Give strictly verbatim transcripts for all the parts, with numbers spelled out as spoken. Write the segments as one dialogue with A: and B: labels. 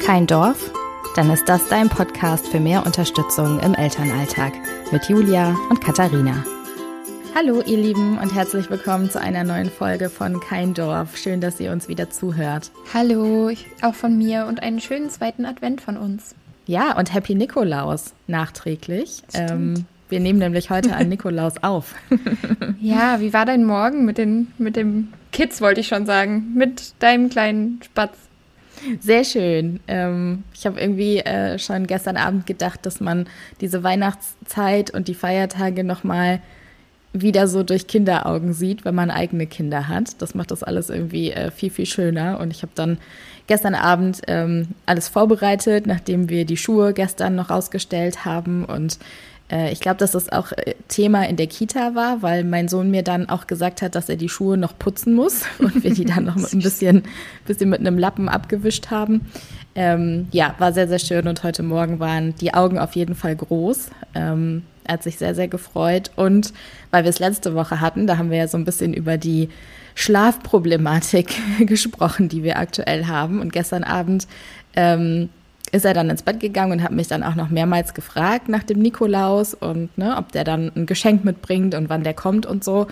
A: Kein Dorf? Dann ist das dein Podcast für mehr Unterstützung im Elternalltag mit Julia und Katharina. Hallo ihr Lieben und herzlich willkommen zu einer neuen Folge von Kein Dorf. Schön, dass ihr uns wieder zuhört.
B: Hallo, ich, auch von mir und einen schönen zweiten Advent von uns.
A: Ja, und Happy Nikolaus nachträglich. Ähm, wir nehmen nämlich heute an Nikolaus auf.
B: Ja, wie war dein Morgen mit den mit dem Kids, wollte ich schon sagen, mit deinem kleinen Spatz?
A: Sehr schön. Ähm, ich habe irgendwie äh, schon gestern Abend gedacht, dass man diese Weihnachtszeit und die Feiertage nochmal wieder so durch Kinderaugen sieht, wenn man eigene Kinder hat. Das macht das alles irgendwie äh, viel, viel schöner. Und ich habe dann gestern Abend ähm, alles vorbereitet, nachdem wir die Schuhe gestern noch rausgestellt haben. Und äh, ich glaube, dass das auch äh, Thema in der Kita war, weil mein Sohn mir dann auch gesagt hat, dass er die Schuhe noch putzen muss und wir die dann noch mit ein bisschen, bisschen mit einem Lappen abgewischt haben. Ähm, ja, war sehr, sehr schön. Und heute Morgen waren die Augen auf jeden Fall groß. Ähm, Er hat sich sehr, sehr gefreut. Und weil wir es letzte Woche hatten, da haben wir ja so ein bisschen über die Schlafproblematik gesprochen, die wir aktuell haben. Und gestern Abend ähm, ist er dann ins Bett gegangen und hat mich dann auch noch mehrmals gefragt nach dem Nikolaus und ne, ob der dann ein Geschenk mitbringt und wann der kommt und so.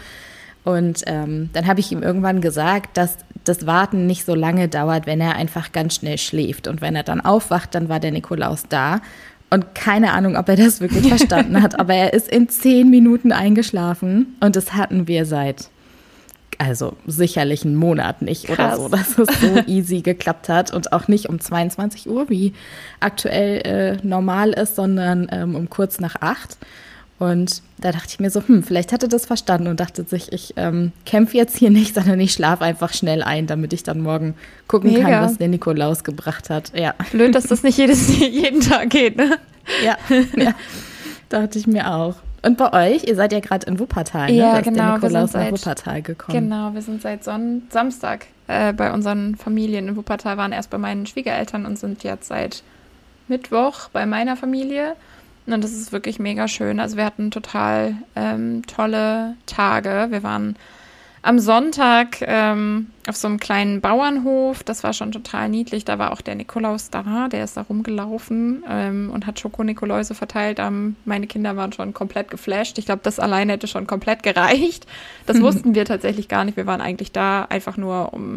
A: Und ähm, dann habe ich ihm irgendwann gesagt, dass das Warten nicht so lange dauert, wenn er einfach ganz schnell schläft. Und wenn er dann aufwacht, dann war der Nikolaus da. Und keine Ahnung, ob er das wirklich verstanden hat, aber er ist in zehn Minuten eingeschlafen und das hatten wir seit, also sicherlich einen Monat nicht
B: Krass.
A: Oder so, dass es so easy geklappt hat und auch nicht um zweiundzwanzig Uhr, wie aktuell äh, normal ist, sondern ähm, um kurz nach acht. Und da dachte ich mir so, hm, vielleicht hat er das verstanden und dachte sich, ich ähm, kämpfe jetzt hier nicht, sondern ich schlafe einfach schnell ein, damit ich dann morgen gucken
B: Mega.
A: kann, was der Nikolaus gebracht hat. Ja.
B: Blöd, dass das nicht jedes, jeden Tag geht, ne?
A: Ja, ja, dachte ich mir auch. Und bei euch, ihr seid ja gerade in Wuppertal, ne?
B: Ja,
A: Da ist
B: genau,
A: der
B: wir
A: Nikolaus
B: sind
A: nach
B: seit-
A: Wuppertal gekommen.
B: Genau, wir sind seit Son- Samstag äh, bei unseren Familien in Wuppertal, waren erst bei meinen Schwiegereltern und sind jetzt seit Mittwoch bei meiner Familie. Und das ist wirklich mega schön. Also wir hatten total ähm, tolle Tage. Wir waren am Sonntag ähm, auf so einem kleinen Bauernhof. Das war schon total niedlich. Da war auch der Nikolaus da. Der ist da rumgelaufen ähm, und hat Schoko-Nikoläuse verteilt. Ähm, meine Kinder waren schon komplett geflasht. Ich glaube, das alleine hätte schon komplett gereicht. Das wussten wir tatsächlich gar nicht. Wir waren eigentlich da einfach nur um...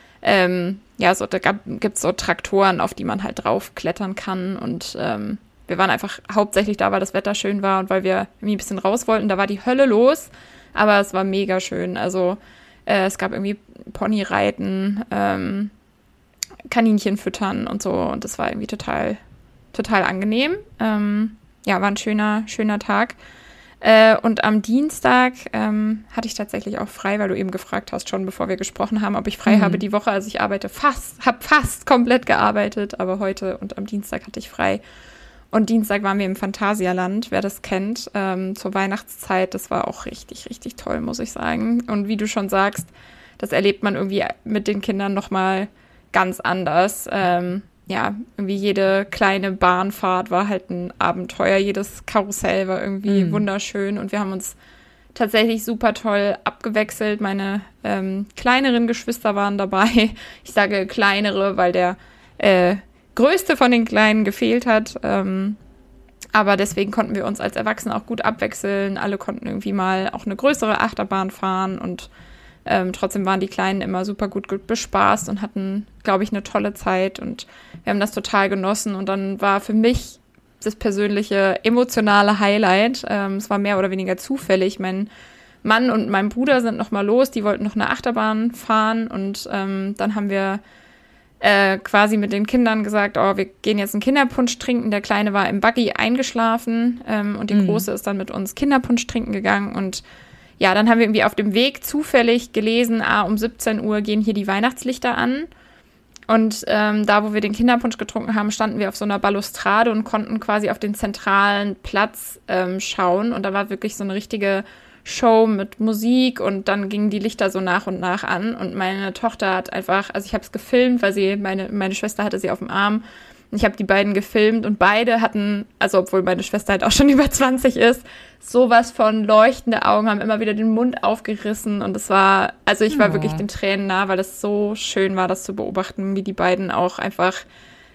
B: Ähm, ja, so, da gibt es so Traktoren, auf die man halt draufklettern kann und ähm, wir waren einfach hauptsächlich da, weil das Wetter schön war und weil wir irgendwie ein bisschen raus wollten. Da war die Hölle los, aber es war mega schön. Also äh, es gab irgendwie Ponyreiten, ähm, Kaninchen füttern und so. Und das war irgendwie total, total angenehm. Ähm, ja, war ein schöner, schöner Tag. Äh, und am Dienstag ähm, hatte ich tatsächlich auch frei, weil du eben gefragt hast, schon bevor wir gesprochen haben, ob ich frei
A: Mhm.
B: habe die Woche. Also ich arbeite fast, habe fast komplett gearbeitet, aber heute und am Dienstag hatte ich frei. Und Dienstag waren wir im Phantasialand, wer das kennt, ähm, zur Weihnachtszeit. Das war auch richtig, richtig toll, muss ich sagen. Und wie du schon sagst, das erlebt man irgendwie mit den Kindern nochmal ganz anders. Ähm, ja, irgendwie jede kleine Bahnfahrt war halt ein Abenteuer. Jedes Karussell war irgendwie
A: Mhm.
B: wunderschön. Und wir haben uns tatsächlich super toll abgewechselt. Meine ähm, kleineren Geschwister waren dabei. Ich sage kleinere, weil der äh, größte von den Kleinen gefehlt hat. Ähm, aber deswegen konnten wir uns als Erwachsene auch gut abwechseln. Alle konnten irgendwie mal auch eine größere Achterbahn fahren und ähm, trotzdem waren die Kleinen immer super gut, gut bespaßt und hatten, glaube ich, eine tolle Zeit und wir haben das total genossen. Und dann war für mich das persönliche emotionale Highlight, ähm, es war mehr oder weniger zufällig, mein Mann und mein Bruder sind noch mal los, die wollten noch eine Achterbahn fahren und ähm, dann haben wir Äh, quasi mit den Kindern gesagt, oh, wir gehen jetzt einen Kinderpunsch trinken. Der Kleine war im Buggy eingeschlafen ähm, und die
A: Mhm.
B: Große ist dann mit uns Kinderpunsch trinken gegangen. Und ja, dann haben wir irgendwie auf dem Weg zufällig gelesen, ah, um siebzehn Uhr gehen hier die Weihnachtslichter an. Und ähm, da, wo wir den Kinderpunsch getrunken haben, standen wir auf so einer Balustrade und konnten quasi auf den zentralen Platz ähm, schauen. Und da war wirklich so eine richtige Show mit Musik und dann gingen die Lichter so nach und nach an und meine Tochter hat einfach, also ich habe es gefilmt, weil sie, meine, meine Schwester hatte sie auf dem Arm und ich habe die beiden gefilmt und beide hatten, also obwohl meine Schwester halt auch schon über zwanzig ist, sowas von leuchtende Augen, haben immer wieder den Mund aufgerissen und es war, also ich war
A: Oh.
B: wirklich den Tränen nah, weil es so schön war, das zu beobachten, wie die beiden auch einfach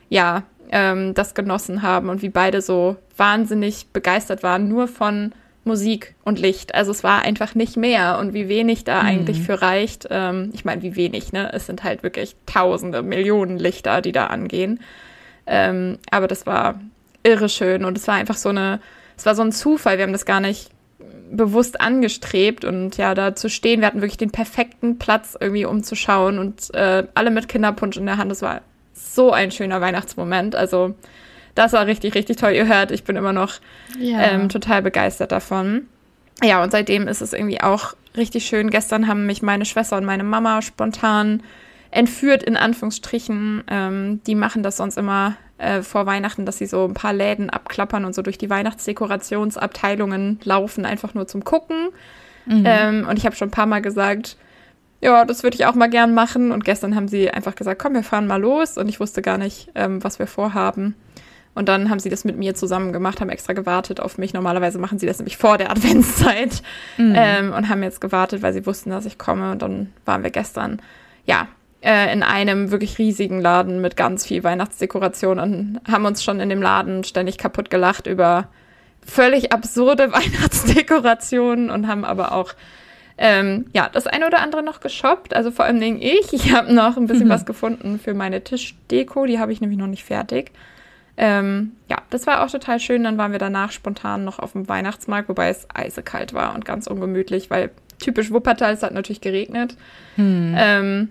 B: ja, ähm, das genossen haben und wie beide so wahnsinnig begeistert waren, nur von Musik und Licht. Also es war einfach nicht mehr und wie wenig da mhm. eigentlich für reicht. Ähm, ich meine, wie wenig, ne? Es sind halt wirklich tausende, Millionen Lichter, die da angehen. Ähm, aber das war irre schön und es war einfach so eine, es war so ein Zufall. Wir haben das gar nicht bewusst angestrebt und ja, da zu stehen. Wir hatten wirklich den perfekten Platz irgendwie umzuschauen und äh, alle mit Kinderpunsch in der Hand. Das war so ein schöner Weihnachtsmoment. Also das war richtig, richtig toll. Ihr hört, ich bin immer noch ja. ähm, total begeistert davon. Ja, und seitdem ist es irgendwie auch richtig schön. Gestern haben mich meine Schwester und meine Mama spontan entführt, in Anführungsstrichen. Ähm, die machen das sonst immer äh, vor Weihnachten, dass sie so ein paar Läden abklappern und so durch die Weihnachtsdekorationsabteilungen laufen, einfach nur zum Gucken. Mhm. Ähm, und ich habe schon ein paar Mal gesagt, ja, das würde ich auch mal gern machen. Und gestern haben sie einfach gesagt, komm, wir fahren mal los. Und ich wusste gar nicht, ähm, was wir vorhaben. Und dann haben sie das mit mir zusammen gemacht, haben extra gewartet auf mich. Normalerweise machen sie das nämlich vor der Adventszeit. Mhm. Ähm, und haben jetzt gewartet, weil sie wussten, dass ich komme. Und dann waren wir gestern, ja, äh, in einem wirklich riesigen Laden mit ganz viel Weihnachtsdekoration und haben uns schon in dem Laden ständig kaputt gelacht über völlig absurde Weihnachtsdekorationen und haben aber auch Ähm, ja, das eine oder andere noch geshoppt, also vor allem ich. Ich habe noch ein bisschen mhm. was gefunden für meine Tischdeko, die habe ich nämlich noch nicht fertig. Ähm, ja, das war auch total schön. Dann waren wir danach spontan noch auf dem Weihnachtsmarkt, wobei es eisekalt war und ganz ungemütlich, weil typisch Wuppertal, es hat natürlich geregnet. Mhm. Ähm,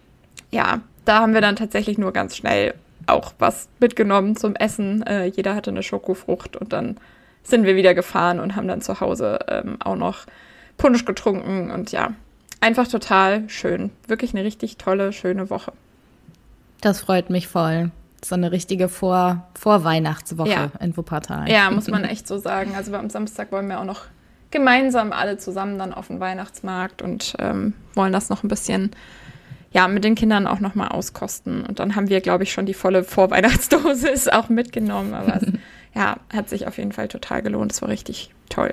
B: ja, da haben wir dann tatsächlich nur ganz schnell auch was mitgenommen zum Essen. Äh, jeder hatte eine Schokofrucht und dann sind wir wieder gefahren und haben dann zu Hause ähm, auch noch Punsch getrunken und ja, einfach total schön. Wirklich eine richtig tolle, schöne Woche.
A: Das freut mich voll. So eine richtige Vor- Vorweihnachtswoche ja. in Wuppertal.
B: Ja, muss man echt so sagen. Also am Samstag wollen wir auch noch gemeinsam alle zusammen dann auf den Weihnachtsmarkt und ähm, wollen das noch ein bisschen, ja, mit den Kindern auch noch mal auskosten. Und dann haben wir, glaube ich, schon die volle Vorweihnachtsdosis auch mitgenommen. Aber es ja, hat sich auf jeden Fall total gelohnt. Es war richtig toll.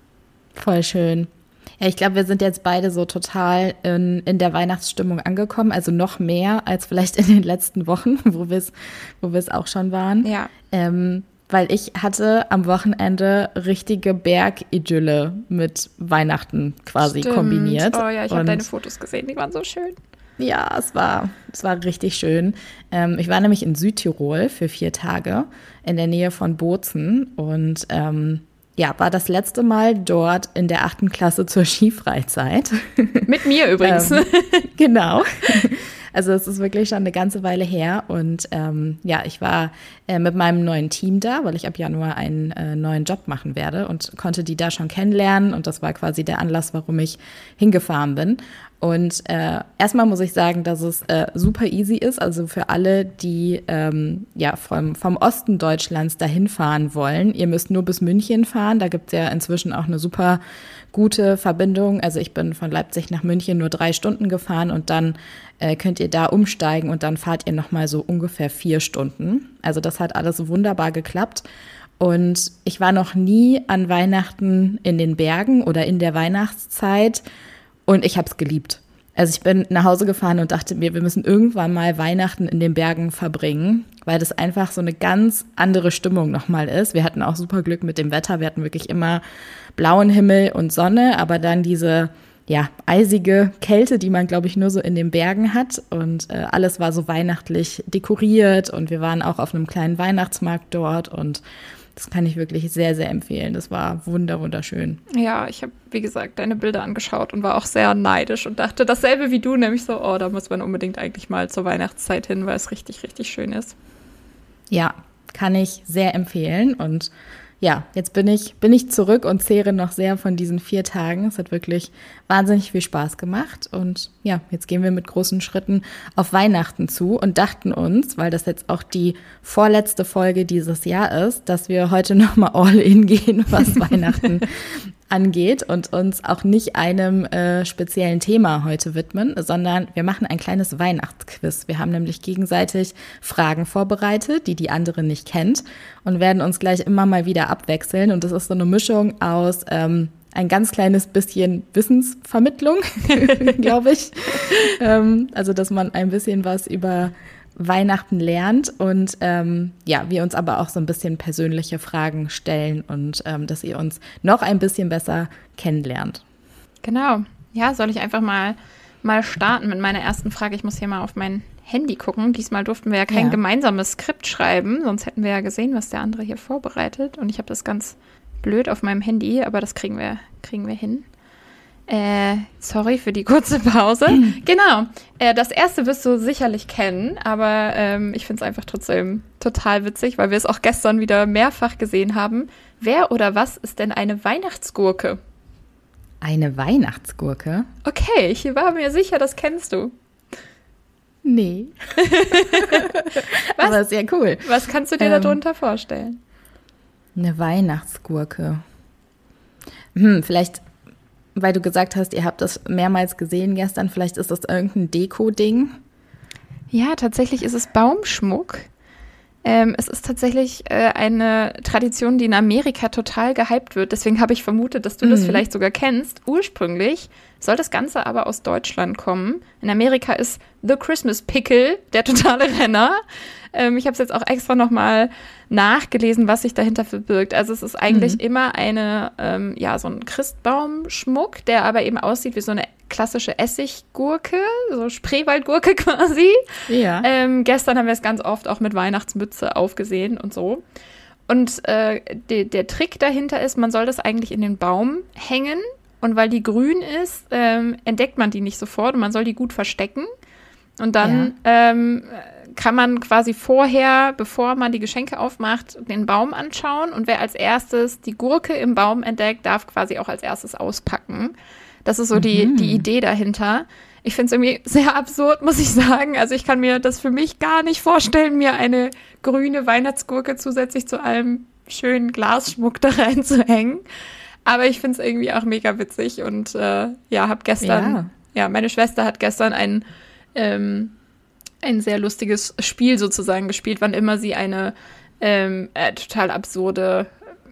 A: Voll schön. Ja, ich glaube, wir sind jetzt beide so total in, in der Weihnachtsstimmung angekommen, also noch mehr als vielleicht in den letzten Wochen, wo wir es wo wir es auch schon waren.
B: Ja.
A: Ähm, weil ich hatte am Wochenende richtige Bergidylle mit Weihnachten quasi
B: Stimmt.
A: kombiniert.
B: Oh ja, ich habe deine Fotos gesehen, die waren so schön.
A: Ja, es war, es war richtig schön. Ähm, ich war nämlich in Südtirol für vier Tage in der Nähe von Bozen und ähm, ja, war das letzte Mal dort in der achten Klasse zur Skifreizeit.
B: Mit mir übrigens.
A: ähm, genau. Also es ist wirklich schon eine ganze Weile her. Und ähm, ja, ich war äh, mit meinem neuen Team da, weil ich ab Januar einen äh, neuen Job machen werde und konnte die da schon kennenlernen. Und das war quasi der Anlass, warum ich hingefahren bin. Und äh, erstmal muss ich sagen, dass es äh, super easy ist, also für alle, die ähm, ja vom, vom Osten Deutschlands dahin fahren wollen. Ihr müsst nur bis München fahren, da gibt's ja inzwischen auch eine super gute Verbindung. Also ich bin von Leipzig nach München nur drei Stunden gefahren und dann äh, könnt ihr da umsteigen und dann fahrt ihr nochmal so ungefähr vier Stunden. Also das hat alles wunderbar geklappt. Und ich war noch nie an Weihnachten in den Bergen oder in der Weihnachtszeit. Und ich habe es geliebt. Also ich bin nach Hause gefahren und dachte mir, wir müssen irgendwann mal Weihnachten in den Bergen verbringen, weil das einfach so eine ganz andere Stimmung nochmal ist. Wir hatten auch super Glück mit dem Wetter. Wir hatten wirklich immer blauen Himmel und Sonne, aber dann diese ja eisige Kälte, die man, glaube ich, nur so in den Bergen hat. Und äh, alles war so weihnachtlich dekoriert und wir waren auch auf einem kleinen Weihnachtsmarkt dort und das kann ich wirklich sehr, sehr empfehlen. Das war wunder, wunderschön.
B: Ja, ich habe, wie gesagt, deine Bilder angeschaut und war auch sehr neidisch und dachte dasselbe wie du, nämlich so, oh, da muss man unbedingt eigentlich mal zur Weihnachtszeit hin, weil es richtig, richtig schön ist.
A: Ja, kann ich sehr empfehlen. Und ja, jetzt bin ich, bin ich zurück und zehre noch sehr von diesen vier Tagen. Es hat wirklich wahnsinnig viel Spaß gemacht. Und ja, jetzt gehen wir mit großen Schritten auf Weihnachten zu und dachten uns, weil das jetzt auch die vorletzte Folge dieses Jahr ist, dass wir heute nochmal all in gehen, was Weihnachten angeht und uns auch nicht einem äh, speziellen Thema heute widmen, sondern wir machen ein kleines Weihnachtsquiz. Wir haben nämlich gegenseitig Fragen vorbereitet, die die andere nicht kennt und werden uns gleich immer mal wieder abwechseln. Und das ist so eine Mischung aus ähm, ein ganz kleines bisschen Wissensvermittlung, glaube ich. ähm, also, dass man ein bisschen was über Weihnachten lernt und ähm, ja, wir uns aber auch so ein bisschen persönliche Fragen stellen und ähm, dass ihr uns noch ein bisschen besser kennenlernt.
B: Genau. Ja, soll ich einfach mal, mal starten mit meiner ersten Frage? Ich muss hier mal auf mein Handy gucken. Diesmal durften wir ja kein
A: Ja.
B: gemeinsames Skript schreiben, sonst hätten wir ja gesehen, was der andere hier vorbereitet. Und ich habe das ganz blöd auf meinem Handy, aber das kriegen wir, kriegen wir hin. Äh, sorry für die kurze Pause. Genau. Äh, das erste wirst du sicherlich kennen, aber ähm, ich finde es einfach trotzdem total witzig, weil wir es auch gestern wieder mehrfach gesehen haben. Wer oder was ist denn eine Weihnachtsgurke?
A: Eine Weihnachtsgurke?
B: Okay, ich war mir sicher, das kennst du.
A: Nee.
B: Was?
A: Aber sehr cool.
B: Was kannst du dir
A: Ähm,
B: darunter vorstellen?
A: Eine Weihnachtsgurke. Hm, vielleicht, weil du gesagt hast, ihr habt das mehrmals gesehen gestern, vielleicht ist das irgendein Deko-Ding.
B: Ja, tatsächlich ist es Baumschmuck. Ähm, es ist tatsächlich äh, eine Tradition, die in Amerika total gehypt wird. Deswegen habe ich vermutet, dass du das
A: Mhm.
B: vielleicht sogar kennst. Ursprünglich soll das Ganze aber aus Deutschland kommen. In Amerika ist The Christmas Pickle der totale Renner. Ähm, ich habe es jetzt auch extra nochmal nachgelesen, was sich dahinter verbirgt. Also es ist eigentlich
A: Mhm.
B: immer eine, ähm, ja, so ein Christbaumschmuck, der aber eben aussieht wie so eine klassische Essiggurke, so Spreewaldgurke quasi.
A: Ja.
B: Ähm, gestern haben wir es ganz oft auch mit Weihnachtsmütze aufgesehen und so. Und äh, de, der Trick dahinter ist, man soll das eigentlich in den Baum hängen. Und weil die grün ist, ähm, entdeckt man die nicht sofort und man soll die gut verstecken. Und dann ähm, kann man quasi vorher, bevor man die Geschenke aufmacht, den Baum anschauen. Und wer als erstes die Gurke im Baum entdeckt, darf quasi auch als erstes auspacken. Das ist so die,
A: Mhm.
B: die Idee dahinter. Ich finde es irgendwie sehr absurd, muss ich sagen. Also ich kann mir das für mich gar nicht vorstellen, mir eine grüne Weihnachtsgurke zusätzlich zu allem schönen Glasschmuck da reinzuhängen. Aber ich finde es irgendwie auch mega witzig und äh, ja, habe gestern, ja.
A: Ja.
B: meine Schwester hat gestern ein, ähm, ein sehr lustiges Spiel sozusagen gespielt, wann immer sie eine ähm, äh, total absurde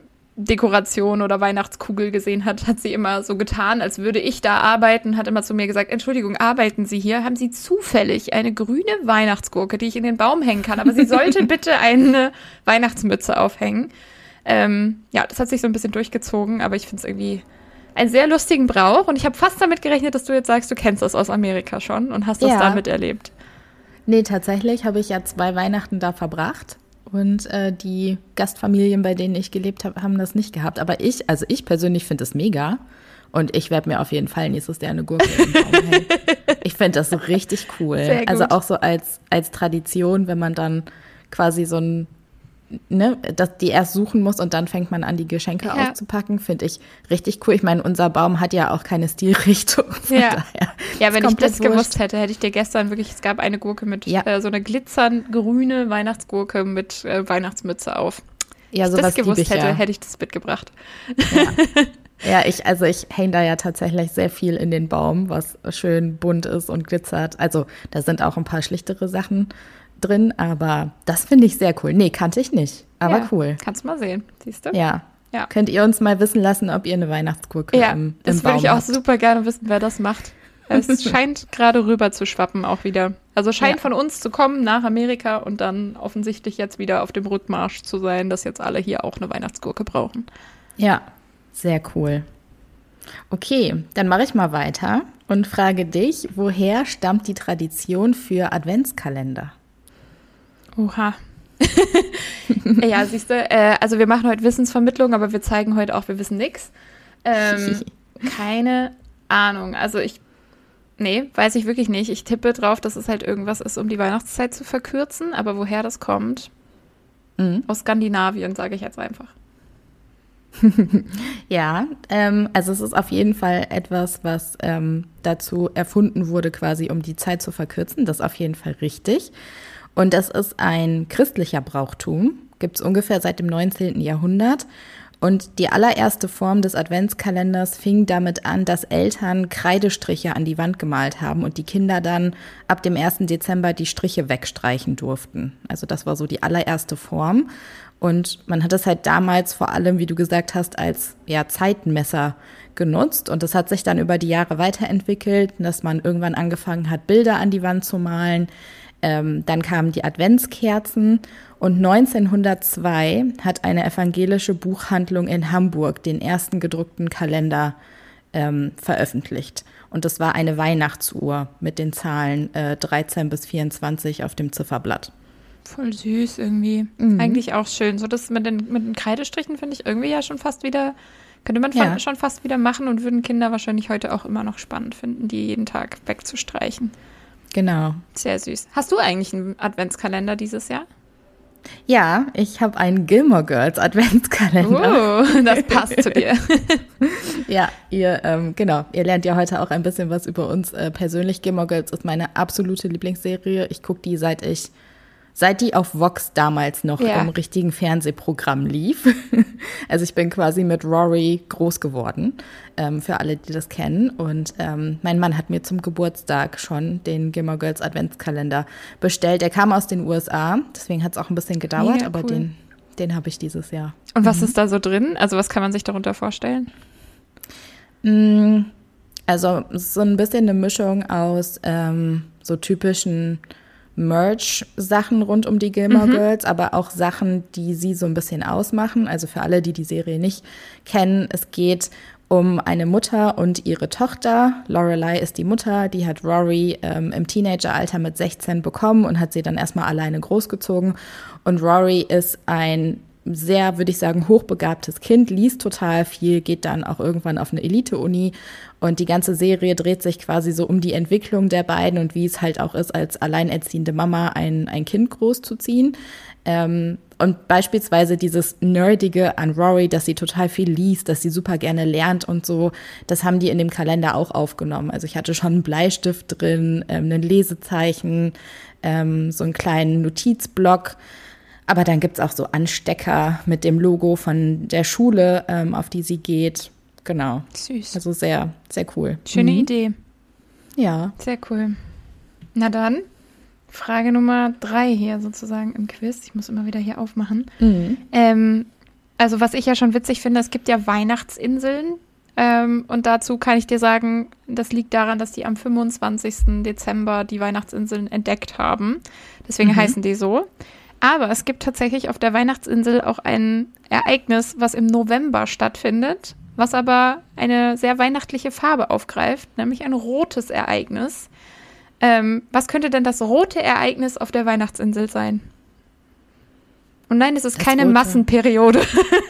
B: Dekoration oder Weihnachtskugel gesehen hat, hat sie immer so getan, als würde ich da arbeiten, hat immer zu mir gesagt, Entschuldigung, arbeiten Sie hier? Haben Sie zufällig eine grüne Weihnachtsgurke, die ich in den Baum hängen kann? Aber sie sollte bitte eine Weihnachtsmütze aufhängen. Ähm, ja, das hat sich so ein bisschen durchgezogen, aber ich finde es irgendwie einen sehr lustigen Brauch und ich habe fast damit gerechnet, dass du jetzt sagst, du kennst das aus Amerika schon und hast das
A: Ja.
B: da miterlebt.
A: Nee, tatsächlich habe ich ja zwei Weihnachten da verbracht und äh, die Gastfamilien, bei denen ich gelebt habe, haben das nicht gehabt. Aber ich, also ich persönlich finde es mega und ich werde mir auf jeden Fall nächstes Jahr eine Gurke im Baum hängen. Ich finde das so richtig cool.
B: Sehr gut.
A: Also auch so als, als Tradition, wenn man dann quasi so ein Ne, dass die erst suchen muss und dann fängt man an, die Geschenke
B: Ja.
A: auszupacken, finde ich richtig cool. Ich meine, unser Baum hat ja auch keine Stilrichtung. Von
B: Ja.
A: daher
B: Ja,
A: ist
B: wenn ich
A: komplett
B: das gewusst
A: wurscht.
B: hätte, hätte ich dir gestern wirklich, es gab eine Gurke mit,
A: Ja.
B: äh, so eine glitzernd grüne Weihnachtsgurke mit äh, Weihnachtsmütze auf.
A: Ja,
B: Wenn ich
A: sowas
B: das
A: liebe
B: gewusst
A: ich
B: hätte,
A: ja.
B: hätte ich das mitgebracht.
A: Ja, ich, also ich hänge da ja tatsächlich sehr viel in den Baum, was schön bunt ist und glitzert. Also da sind auch ein paar schlichtere Sachen drin, aber das finde ich sehr cool. Nee, kannte ich nicht, aber
B: Ja,
A: cool.
B: Kannst du mal sehen, siehst du?
A: Ja.
B: Ja.
A: Könnt ihr uns mal wissen lassen, ob ihr eine Weihnachtsgurke
B: Ja,
A: im, im
B: das
A: Baum
B: würde ich auch
A: habt?
B: super gerne wissen, wer das macht. Es scheint gerade rüber zu schwappen auch wieder. Also scheint
A: Ja.
B: von uns zu kommen nach Amerika und dann offensichtlich jetzt wieder auf dem Rückmarsch zu sein, dass jetzt alle hier auch eine Weihnachtsgurke brauchen.
A: Ja, sehr cool. Okay, dann mache ich mal weiter und frage dich, woher stammt die Tradition für Adventskalender?
B: Oha. Ja, siehst du, äh, also wir machen heute Wissensvermittlung, aber wir zeigen heute auch, wir wissen nichts. Ähm, keine Ahnung. Also ich, nee, weiß ich wirklich nicht. Ich tippe drauf, dass es halt irgendwas ist, um die Weihnachtszeit zu verkürzen. Aber woher das kommt?
A: Mhm.
B: Aus Skandinavien, sage ich jetzt einfach.
A: Ja, ähm, also es ist auf jeden Fall etwas, was ähm, dazu erfunden wurde, quasi um die Zeit zu verkürzen. Das ist auf jeden Fall richtig. Und das ist ein christlicher Brauchtum, gibt es ungefähr seit dem neunzehnten Jahrhundert. Und die allererste Form des Adventskalenders fing damit an, dass Eltern Kreidestriche an die Wand gemalt haben und die Kinder dann ab dem ersten Dezember die Striche wegstreichen durften. Also das war so die allererste Form. Und man hat es halt damals vor allem, wie du gesagt hast, als ja, Zeitenmesser genutzt. Und das hat sich dann über die Jahre weiterentwickelt, dass man irgendwann angefangen hat, Bilder an die Wand zu malen. Ähm, dann kamen die Adventskerzen und neunzehnhundertzwei hat eine evangelische Buchhandlung in Hamburg den ersten gedruckten Kalender ähm, veröffentlicht. Und das war eine Weihnachtsuhr mit den Zahlen äh, dreizehn bis vierundzwanzig auf dem Zifferblatt.
B: Voll süß irgendwie. Mhm. Eigentlich auch schön. So das mit den, mit den Kreidestrichen finde ich irgendwie ja schon fast wieder, könnte man ja. schon fast wieder machen und würden Kinder wahrscheinlich heute auch immer noch spannend finden, die jeden Tag wegzustreichen.
A: Genau.
B: Sehr süß. Hast du eigentlich einen Adventskalender dieses Jahr?
A: Ja, ich habe einen Gilmore Girls Adventskalender.
B: Oh, das passt zu dir.
A: Ja, ihr, ähm, genau, ihr lernt ja heute auch ein bisschen was über uns äh, persönlich. Gilmore Girls ist meine absolute Lieblingsserie. Ich gucke die, seit ich Seit die auf Vox damals noch ja. im richtigen Fernsehprogramm lief. Also ich bin quasi mit Rory groß geworden, ähm, für alle, die das kennen. Und ähm, mein Mann hat mir zum Geburtstag schon den Gilmore Girls Adventskalender bestellt. Der kam aus den U S A, deswegen hat es auch ein bisschen gedauert, Mega aber cool. den, den habe ich dieses Jahr.
B: Und was mhm. ist da so drin? Also was kann man sich darunter vorstellen?
A: Also so ein bisschen eine Mischung aus ähm, so typischen Merch-Sachen rund um die Gilmore mhm. Girls, aber auch Sachen, die sie so ein bisschen ausmachen. Also für alle, die die Serie nicht kennen, es geht um eine Mutter und ihre Tochter. Lorelei ist die Mutter, die hat Rory ähm, im Teenageralter mit sechzehn bekommen und hat sie dann erstmal alleine großgezogen. Und Rory ist ein sehr, würde ich sagen, hochbegabtes Kind, liest total viel, geht dann auch irgendwann auf eine Elite-Uni und die ganze Serie dreht sich quasi so um die Entwicklung der beiden und wie es halt auch ist, als alleinerziehende Mama ein, ein Kind großzuziehen. Ähm, und beispielsweise dieses Nerdige an Rory, dass sie total viel liest, dass sie super gerne lernt und so, das haben die in dem Kalender auch aufgenommen. Also ich hatte schon einen Bleistift drin, ähm, ein Lesezeichen, ähm, so einen kleinen Notizblock. Aber dann gibt's auch so Anstecker mit dem Logo von der Schule, ähm, auf die sie geht. Genau.
B: Süß.
A: Also sehr, sehr cool.
B: Schöne mhm. Idee.
A: Ja.
B: Sehr cool. Na dann, Frage Nummer drei hier sozusagen im Quiz. Ich muss immer wieder hier aufmachen. Mhm. Ähm, also was ich ja schon witzig finde, es gibt ja Weihnachtsinseln. Ähm, und dazu kann ich dir sagen, das liegt daran, dass die am fünfundzwanzigsten Dezember die Weihnachtsinseln entdeckt haben. Deswegen mhm. heißen die so. Aber es gibt tatsächlich auf der Weihnachtsinsel auch ein Ereignis, was im November stattfindet, was aber eine sehr weihnachtliche Farbe aufgreift, nämlich ein rotes Ereignis. Ähm, was könnte denn das rote Ereignis auf der Weihnachtsinsel sein? Und nein, es ist das keine rote. Massenperiode.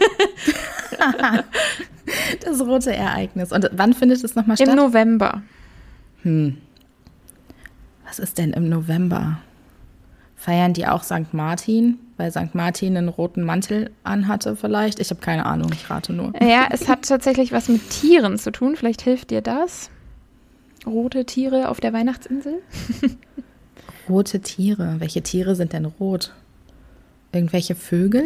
A: Das rote Ereignis. Und wann findet es nochmal statt?
B: Im November.
A: Hm. Was ist denn im November? Feiern die auch Sankt Martin, weil Sankt Martin einen roten Mantel anhatte vielleicht? Ich habe keine Ahnung, ich rate nur.
B: Ja, es hat tatsächlich was mit Tieren zu tun. Vielleicht hilft dir das. Rote Tiere auf der Weihnachtsinsel?
A: Rote Tiere? Welche Tiere sind denn rot? Irgendwelche Vögel?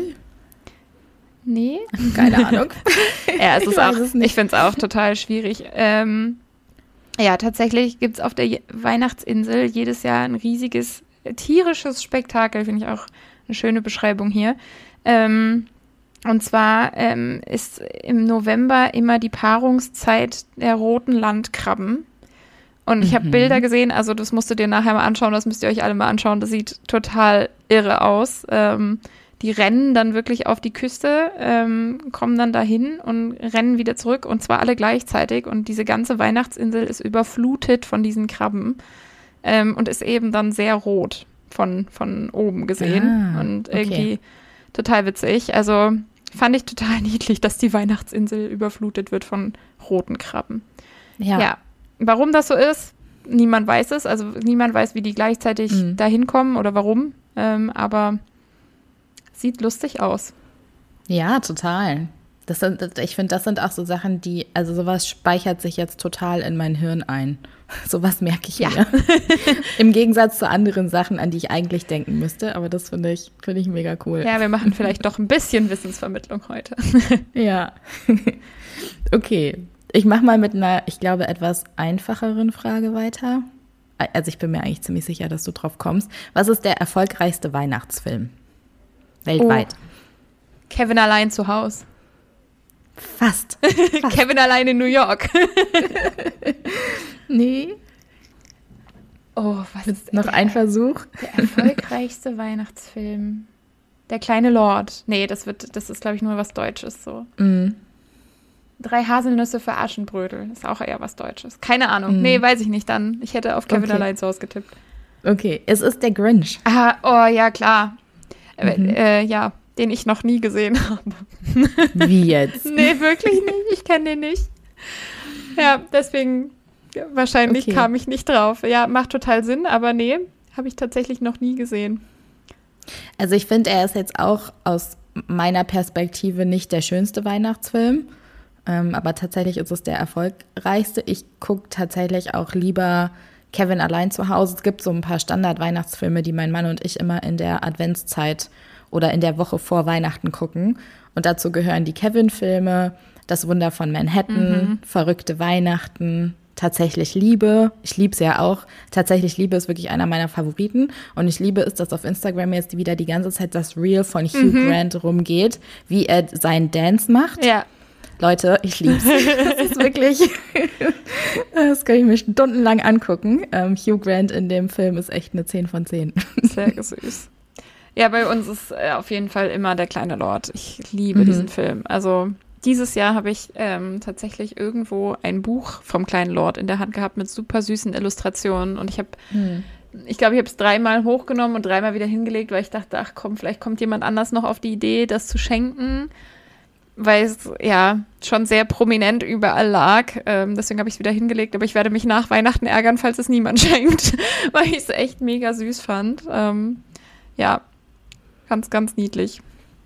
B: Nee.
A: Keine Ahnung.
B: Ja, es ist auch, ich finde es auch total schwierig. Ähm, ja, tatsächlich gibt es auf der Weihnachtsinsel jedes Jahr ein riesiges tierisches Spektakel, finde ich auch eine schöne Beschreibung hier. Ähm, und zwar ähm, ist im November immer die Paarungszeit der roten Landkrabben. Und ich habe mhm. Bilder gesehen, also das musst du dir nachher mal anschauen, das müsst ihr euch alle mal anschauen, das sieht total irre aus. Ähm, die rennen dann wirklich auf die Küste, ähm, kommen dann dahin und rennen wieder zurück und zwar alle gleichzeitig und diese ganze Weihnachtsinsel ist überflutet von diesen Krabben. Ähm, und ist eben dann sehr rot von, von oben gesehen. Ah, und irgendwie okay. total witzig. Also fand ich total niedlich, dass die Weihnachtsinsel überflutet wird von roten Krabben. Ja. ja. Warum das so ist, niemand weiß es. Also niemand weiß, wie die gleichzeitig mhm. dahin kommen oder warum. Ähm, aber sieht lustig aus.
A: Ja, total. Das sind, ich finde, das sind auch so Sachen, die, also sowas speichert sich jetzt total in mein Hirn ein. Sowas merke ich ja. mir. Im Gegensatz zu anderen Sachen, an die ich eigentlich denken müsste. Aber das finde ich, finde ich mega cool.
B: Ja, wir machen vielleicht doch ein bisschen Wissensvermittlung heute.
A: Ja. Okay. Ich mache mal mit einer, ich glaube, etwas einfacheren Frage weiter. Also ich bin mir eigentlich ziemlich sicher, dass du drauf kommst. Was ist der erfolgreichste Weihnachtsfilm? Weltweit.
B: Oh. Kevin allein zu Hause.
A: Fast. Fast.
B: Kevin allein in New York.
A: Nee.
B: Oh, was ist
A: Noch
B: der,
A: ein Versuch?
B: Der erfolgreichste Weihnachtsfilm. Der kleine Lord. Nee, das wird, das ist, glaube ich, nur was Deutsches so.
A: Mm.
B: Drei Haselnüsse für Aschenbrödel. Ist auch eher was Deutsches. Keine Ahnung.
A: Mm.
B: Nee, weiß ich nicht dann. Ich hätte auf Kevin
A: Okay.
B: allein zu Hause getippt.
A: Okay, es ist der Grinch.
B: Ah, oh, ja, klar.
A: Mhm.
B: Äh, ja, den ich noch nie gesehen habe.
A: Wie jetzt?
B: Nee, wirklich nicht. Ich kenne den nicht. Ja, deswegen ja, wahrscheinlich
A: Okay.
B: kam ich nicht drauf. Ja, macht total Sinn, aber nee, habe ich tatsächlich noch nie gesehen.
A: Also ich finde, er ist jetzt auch aus meiner Perspektive nicht der schönste Weihnachtsfilm, ähm, aber tatsächlich ist es der erfolgreichste. Ich gucke tatsächlich auch lieber Kevin allein zu Hause. Es gibt so ein paar Standard-Weihnachtsfilme, die mein Mann und ich immer in der Adventszeit oder in der Woche vor Weihnachten gucken. Und dazu gehören die Kevin-Filme, Das Wunder von Manhattan,
B: Mhm.
A: Verrückte Weihnachten, Tatsächlich Liebe. Ich liebe es ja auch. Tatsächlich Liebe ist wirklich einer meiner Favoriten. Und ich liebe es, dass auf Instagram jetzt wieder die ganze Zeit das Reel von Hugh
B: Mhm.
A: Grant rumgeht, wie er seinen Dance macht.
B: Ja,
A: Leute, ich lieb's. Das ist wirklich, das kann ich mir stundenlang angucken. Ähm, Hugh Grant in dem Film ist echt eine zehn von zehn.
B: sehr süß. Ja, bei uns ist äh, auf jeden Fall immer der kleine Lord. Ich liebe
A: Mhm.
B: diesen Film. Also dieses Jahr habe ich ähm, tatsächlich irgendwo ein Buch vom kleinen Lord in der Hand gehabt mit super süßen Illustrationen. Und ich habe, ich glaube, ich habe es dreimal hochgenommen und dreimal wieder hingelegt, weil ich dachte, ach komm, vielleicht kommt jemand anders noch auf die Idee, das zu schenken. Weil es ja schon sehr prominent überall lag. Ähm, deswegen habe ich es wieder hingelegt. Aber ich werde mich nach Weihnachten ärgern, falls es niemand schenkt, weil ich es echt mega süß fand. Ähm, ja, ganz, ganz niedlich.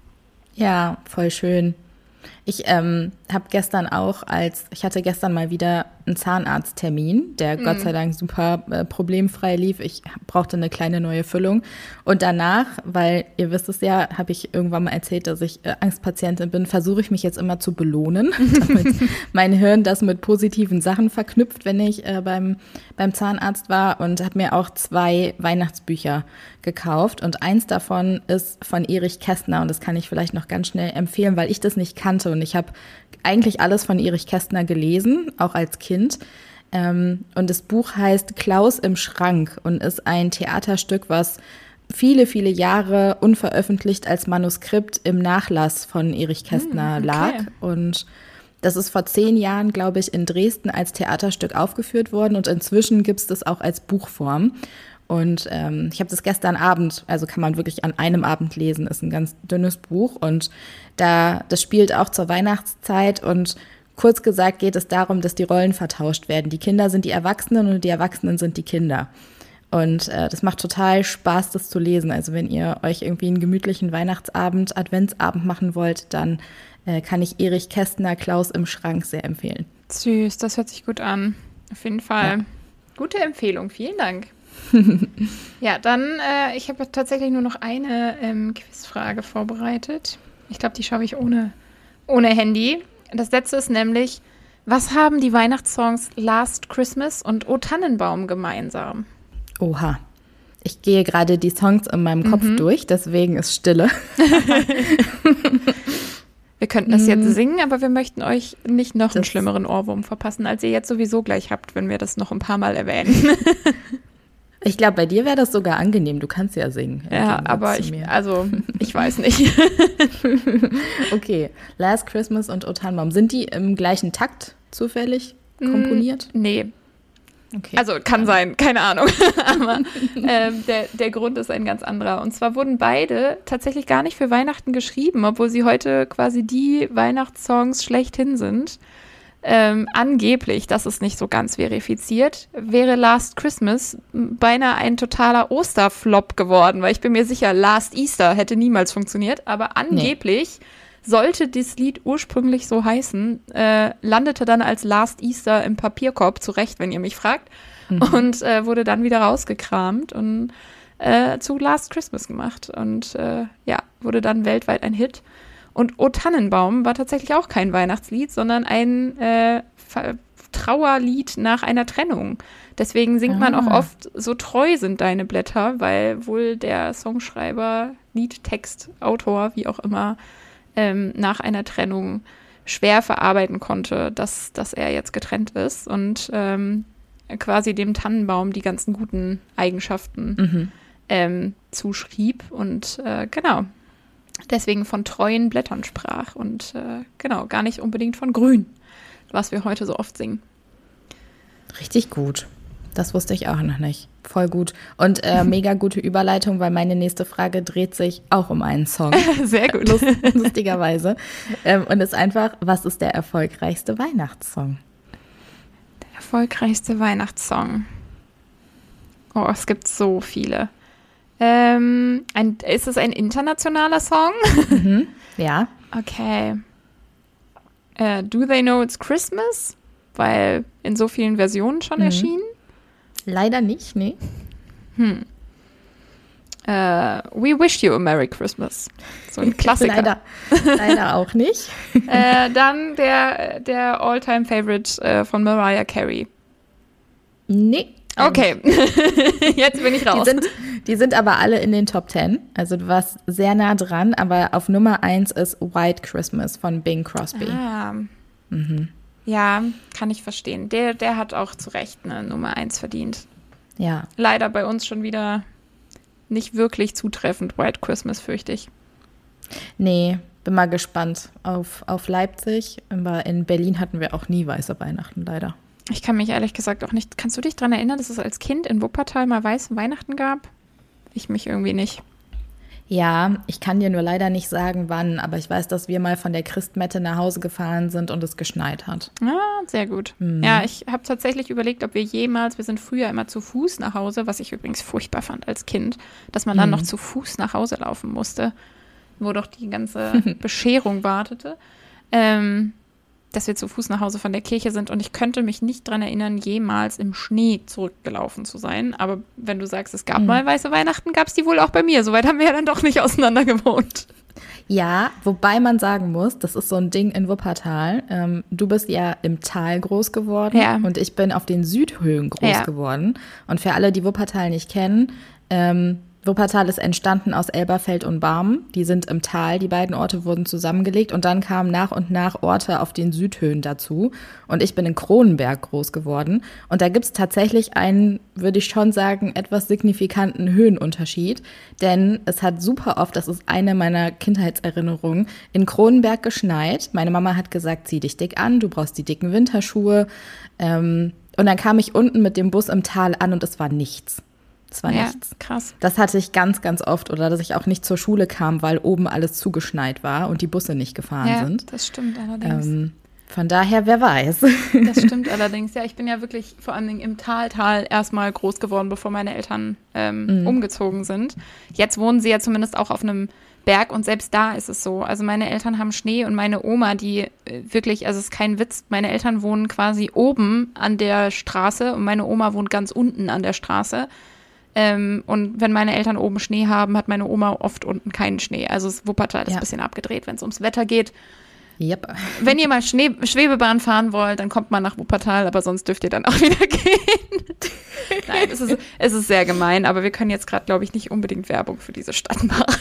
A: Ja, voll schön. Ich ähm, habe gestern auch als, ich hatte gestern mal wieder einen Zahnarzttermin, der
B: Mhm.
A: Gott sei Dank super äh, problemfrei lief. Ich brauchte eine kleine neue Füllung. Und danach, weil ihr wisst es ja, habe ich irgendwann mal erzählt, dass ich äh, Angstpatientin bin, versuche ich mich jetzt immer zu belohnen, damit mein Hirn das mit positiven Sachen verknüpft, wenn ich äh, beim, beim Zahnarzt war, und habe mir auch zwei Weihnachtsbücher gekauft. Und eins davon ist von Erich Kästner, und das kann ich vielleicht noch ganz schnell empfehlen, weil ich das nicht kannte. Und ich habe eigentlich alles von Erich Kästner gelesen, auch als Kind. Ähm, und das Buch heißt Klaus im Schrank und ist ein Theaterstück, was viele, viele Jahre unveröffentlicht als Manuskript im Nachlass von Erich Kästner
B: Hm, okay.
A: lag. Und das ist vor zehn Jahren, glaube ich, in Dresden als Theaterstück aufgeführt worden. Und inzwischen gibt es das auch als Buchform. Und ähm, ich habe das gestern Abend, also kann man wirklich an einem Abend lesen, ist ein ganz dünnes Buch. Und da das spielt auch zur Weihnachtszeit. Und kurz gesagt geht es darum, dass die Rollen vertauscht werden. Die Kinder sind die Erwachsenen und die Erwachsenen sind die Kinder. Und äh, das macht total Spaß, das zu lesen. Also wenn ihr euch irgendwie einen gemütlichen Weihnachtsabend, Adventsabend machen wollt, dann äh, kann ich Erich Kästner Klaus im Schrank sehr empfehlen.
B: Süß, das hört sich gut an. Auf jeden Fall.
A: Ja.
B: Gute Empfehlung, vielen Dank. Ja, dann, äh, ich habe tatsächlich nur noch eine ähm, Quizfrage vorbereitet. Ich glaube, die schaue ich ohne, ohne Handy. Das letzte ist nämlich, was haben die Weihnachtssongs Last Christmas und O Tannenbaum gemeinsam?
A: Oha. Ich gehe gerade die Songs in meinem Kopf
B: Mhm.
A: durch, deswegen ist Stille.
B: Wir könnten das jetzt singen, aber wir möchten euch nicht noch einen
A: Das-
B: schlimmeren Ohrwurm verpassen, als ihr jetzt sowieso gleich habt, wenn wir das noch ein paar Mal erwähnen.
A: Ich glaube, bei dir wäre das sogar angenehm. Du kannst ja singen. im
B: Ja,
A: Gegensatz
B: aber
A: zu
B: ich,
A: mir.
B: also, ich weiß nicht.
A: Okay, Last Christmas und O Tannenbaum. Sind die im gleichen Takt zufällig komponiert?
B: Nee,
A: Okay.
B: also kann sein, keine Ahnung. Aber ähm, der, der Grund ist ein ganz anderer. Und zwar wurden beide tatsächlich gar nicht für Weihnachten geschrieben, obwohl sie heute quasi die Weihnachtssongs schlechthin sind. Ähm, angeblich, das ist nicht so ganz verifiziert, wäre Last Christmas beinahe ein totaler Osterflop geworden, weil ich bin mir sicher, Last Easter hätte niemals funktioniert, aber angeblich sollte das Lied ursprünglich so heißen, äh, landete dann als Last Easter im Papierkorb, zu Recht, wenn ihr mich fragt,
A: Mhm.
B: und äh, wurde dann wieder rausgekramt und äh, zu Last Christmas gemacht und äh, ja, wurde dann weltweit ein Hit. Und O Tannenbaum war tatsächlich auch kein Weihnachtslied, sondern ein äh, Ver- Trauerlied nach einer Trennung. Deswegen singt man auch
A: Ah.
B: oft, so treu sind deine Blätter, weil wohl der Songschreiber, Liedtext, Autor, wie auch immer, ähm, nach einer Trennung schwer verarbeiten konnte, dass, dass er jetzt getrennt ist. Und ähm, quasi dem Tannenbaum die ganzen guten Eigenschaften mhm. ähm, zuschrieb und äh, genau, deswegen von treuen Blättern sprach und äh, genau, gar nicht unbedingt von grün, was wir heute so oft singen.
A: Richtig gut. Das wusste ich auch noch nicht. Voll gut. Und äh, mega gute Überleitung, weil meine nächste Frage dreht sich auch um einen Song.
B: Sehr gut.
A: Lust, lustigerweise. Ähm, und ist einfach, was ist der erfolgreichste Weihnachtssong?
B: Der erfolgreichste Weihnachtssong. Oh, es gibt so viele. Ähm, ein, ist es ein internationaler Song?
A: Mhm, ja.
B: Okay. Äh, Do They Know It's Christmas? Weil in so vielen Versionen schon mhm. erschienen.
A: Leider nicht, nee.
B: Hm. Äh, We Wish You a Merry Christmas. So ein Klassiker.
A: leider, leider auch nicht.
B: äh, dann der, der All-Time-Favorite äh, von Mariah Carey.
A: Nee.
B: Okay, jetzt bin ich raus.
A: Die sind, die sind aber alle in den Top Ten. Also du warst sehr nah dran, aber auf Nummer eins ist White Christmas von Bing Crosby.
B: Ah.
A: Mhm.
B: Ja, kann ich verstehen. Der, der hat auch zu Recht eine Nummer eins verdient.
A: Ja.
B: Leider bei uns schon wieder nicht wirklich zutreffend, White Christmas, fürchte ich.
A: Nee, bin mal gespannt auf, auf Leipzig. Aber in Berlin hatten wir auch nie weiße Weihnachten, leider.
B: Ich kann mich ehrlich gesagt auch nicht. Kannst du dich daran erinnern, dass es als Kind in Wuppertal mal weiße Weihnachten gab? Ich mich irgendwie nicht.
A: Ja, ich kann dir nur leider nicht sagen, wann, aber ich weiß, dass wir mal von der Christmette nach Hause gefahren sind und es geschneit hat.
B: Ah, sehr gut. Mhm. Ja, ich habe tatsächlich überlegt, ob wir jemals, wir sind früher immer zu Fuß nach Hause, was ich übrigens furchtbar fand als Kind, dass man dann mhm. noch zu Fuß nach Hause laufen musste, wo doch die ganze Bescherung wartete. Ähm, dass wir zu Fuß nach Hause von der Kirche sind und ich könnte mich nicht dran erinnern, jemals im Schnee zurückgelaufen zu sein. Aber wenn du sagst, es gab mhm. mal weiße Weihnachten, gab es die wohl auch bei mir. Soweit haben wir ja dann doch nicht auseinander gewohnt.
A: Ja, wobei man sagen muss, das ist so ein Ding in Wuppertal. Ähm, du bist ja im Tal groß geworden
B: ja.
A: und ich bin auf den Südhöhen groß
B: ja.
A: geworden. Und für alle, die Wuppertal nicht kennen, ähm, Wuppertal ist entstanden aus Elberfeld und Barmen. Die sind im Tal, die beiden Orte wurden zusammengelegt und dann kamen nach und nach Orte auf den Südhöhen dazu. Und ich bin in Kronenberg groß geworden. Und da gibt es tatsächlich einen, würde ich schon sagen, etwas signifikanten Höhenunterschied. Denn es hat super oft, das ist eine meiner Kindheitserinnerungen, in Kronenberg geschneit. Meine Mama hat gesagt, zieh dich dick an, du brauchst die dicken Winterschuhe. Ähm, und dann kam ich unten mit dem Bus im Tal an und es war nichts. Das war
B: ja,
A: nichts.
B: Krass.
A: Das hatte ich ganz, ganz oft. Oder dass ich auch nicht zur Schule kam, weil oben alles zugeschneit war und die Busse nicht gefahren
B: ja,
A: sind.
B: Ja, das stimmt allerdings.
A: Ähm, von daher, wer weiß.
B: Das stimmt allerdings. Ja, ich bin ja wirklich vor allen Dingen im Taltal erstmal groß geworden, bevor meine Eltern ähm, mhm. umgezogen sind. Jetzt wohnen sie ja zumindest auch auf einem Berg und selbst da ist es so. Also meine Eltern haben Schnee und meine Oma, die äh, wirklich, also es ist kein Witz, meine Eltern wohnen quasi oben an der Straße und meine Oma wohnt ganz unten an der Straße. Ähm, und wenn meine Eltern oben Schnee haben, hat meine Oma oft unten keinen Schnee. Also das Wuppertal ist ja. ein bisschen abgedreht, wenn es ums Wetter geht.
A: Yep.
B: Wenn ihr mal Schnee- Schwebebahn fahren wollt, dann kommt mal nach Wuppertal, aber sonst dürft ihr dann auch wieder gehen. Nein, es ist, es ist sehr gemein, aber wir können jetzt gerade, glaube ich, nicht unbedingt Werbung für diese Stadt machen.